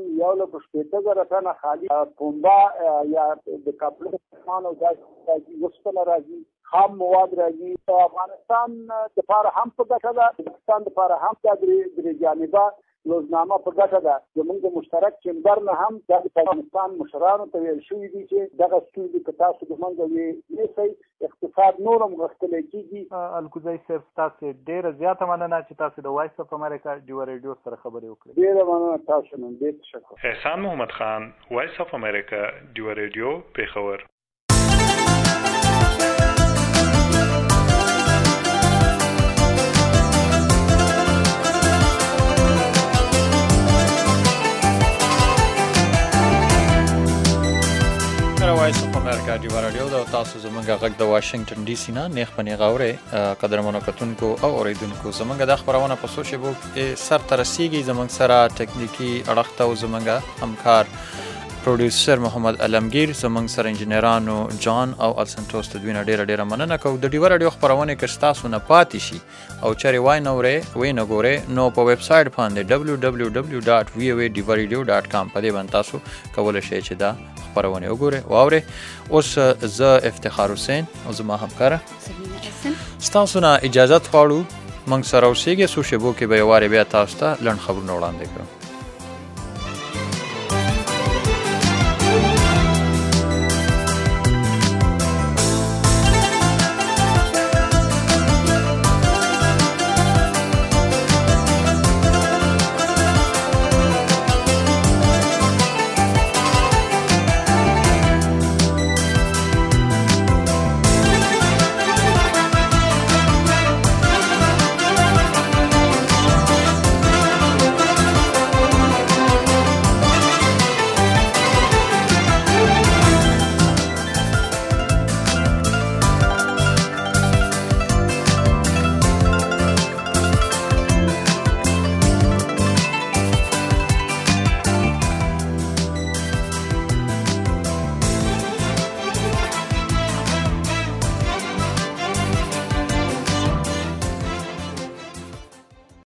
1.8 ټنه خالي پنبه یا د کابل سامان او داسې وسپنه راځي، خام مواد راځي. افغانستان دپاره هم په ګټه ده، پاکستان دپاره هم دا درې جانبه لوزنامه په ګټه ده. زموږ د مشترک چمبر نه هم د افغانستان مشرانو ته ویل شوي دي چې دغه ستونزې که تاسو د منځه یوسئ اقتصاد نور هم غښتلی کېږي. الکوزی صاحب تاسې ډېره زیاته مننه چې تاسې د وایس اف امریکا ډیوه ریډیو سره خبرې وکړې. ډېره مننه تاسو نه، ډېر تشکر. احسان محمد خان، وایس اف امریکا ډیوه ریډیو، پېښور. وایس اف امریکا ډیوه راډیو دا تاسو زمونږ غږ د واشنگټن ډي سي نه نیغ په نیغه اورئ. قدرمنو کتونکو او اوریدونکو زمونږ د خبرونه په سوشل میډیا سر ته رسیږي. زمونږ سره ټکنیکی اړخ ته زمونږ همکار پروډوسر محمد علمگیر، زمونږ سره انجینرانو جان او السنټوس ته دوی نه ډېره مننه کوو. د ډیوه راډیو خپرونې که ستاسو نه پاتې شي او چېرې وای نه ګورئ نو په ویب سایټ باندې www.voadivoradio.com په دې باندې تاسو کولی شئ چې دا خپرونې وګورئ واورئ. اوس زه افتخار حسین او زما همکاره ستاسو نه اجازه غواړو موږ سره اوسېږئ څو شېبو کې به یو وارې بیا تاسو ته لنډ خبرونه وړاندې کړو.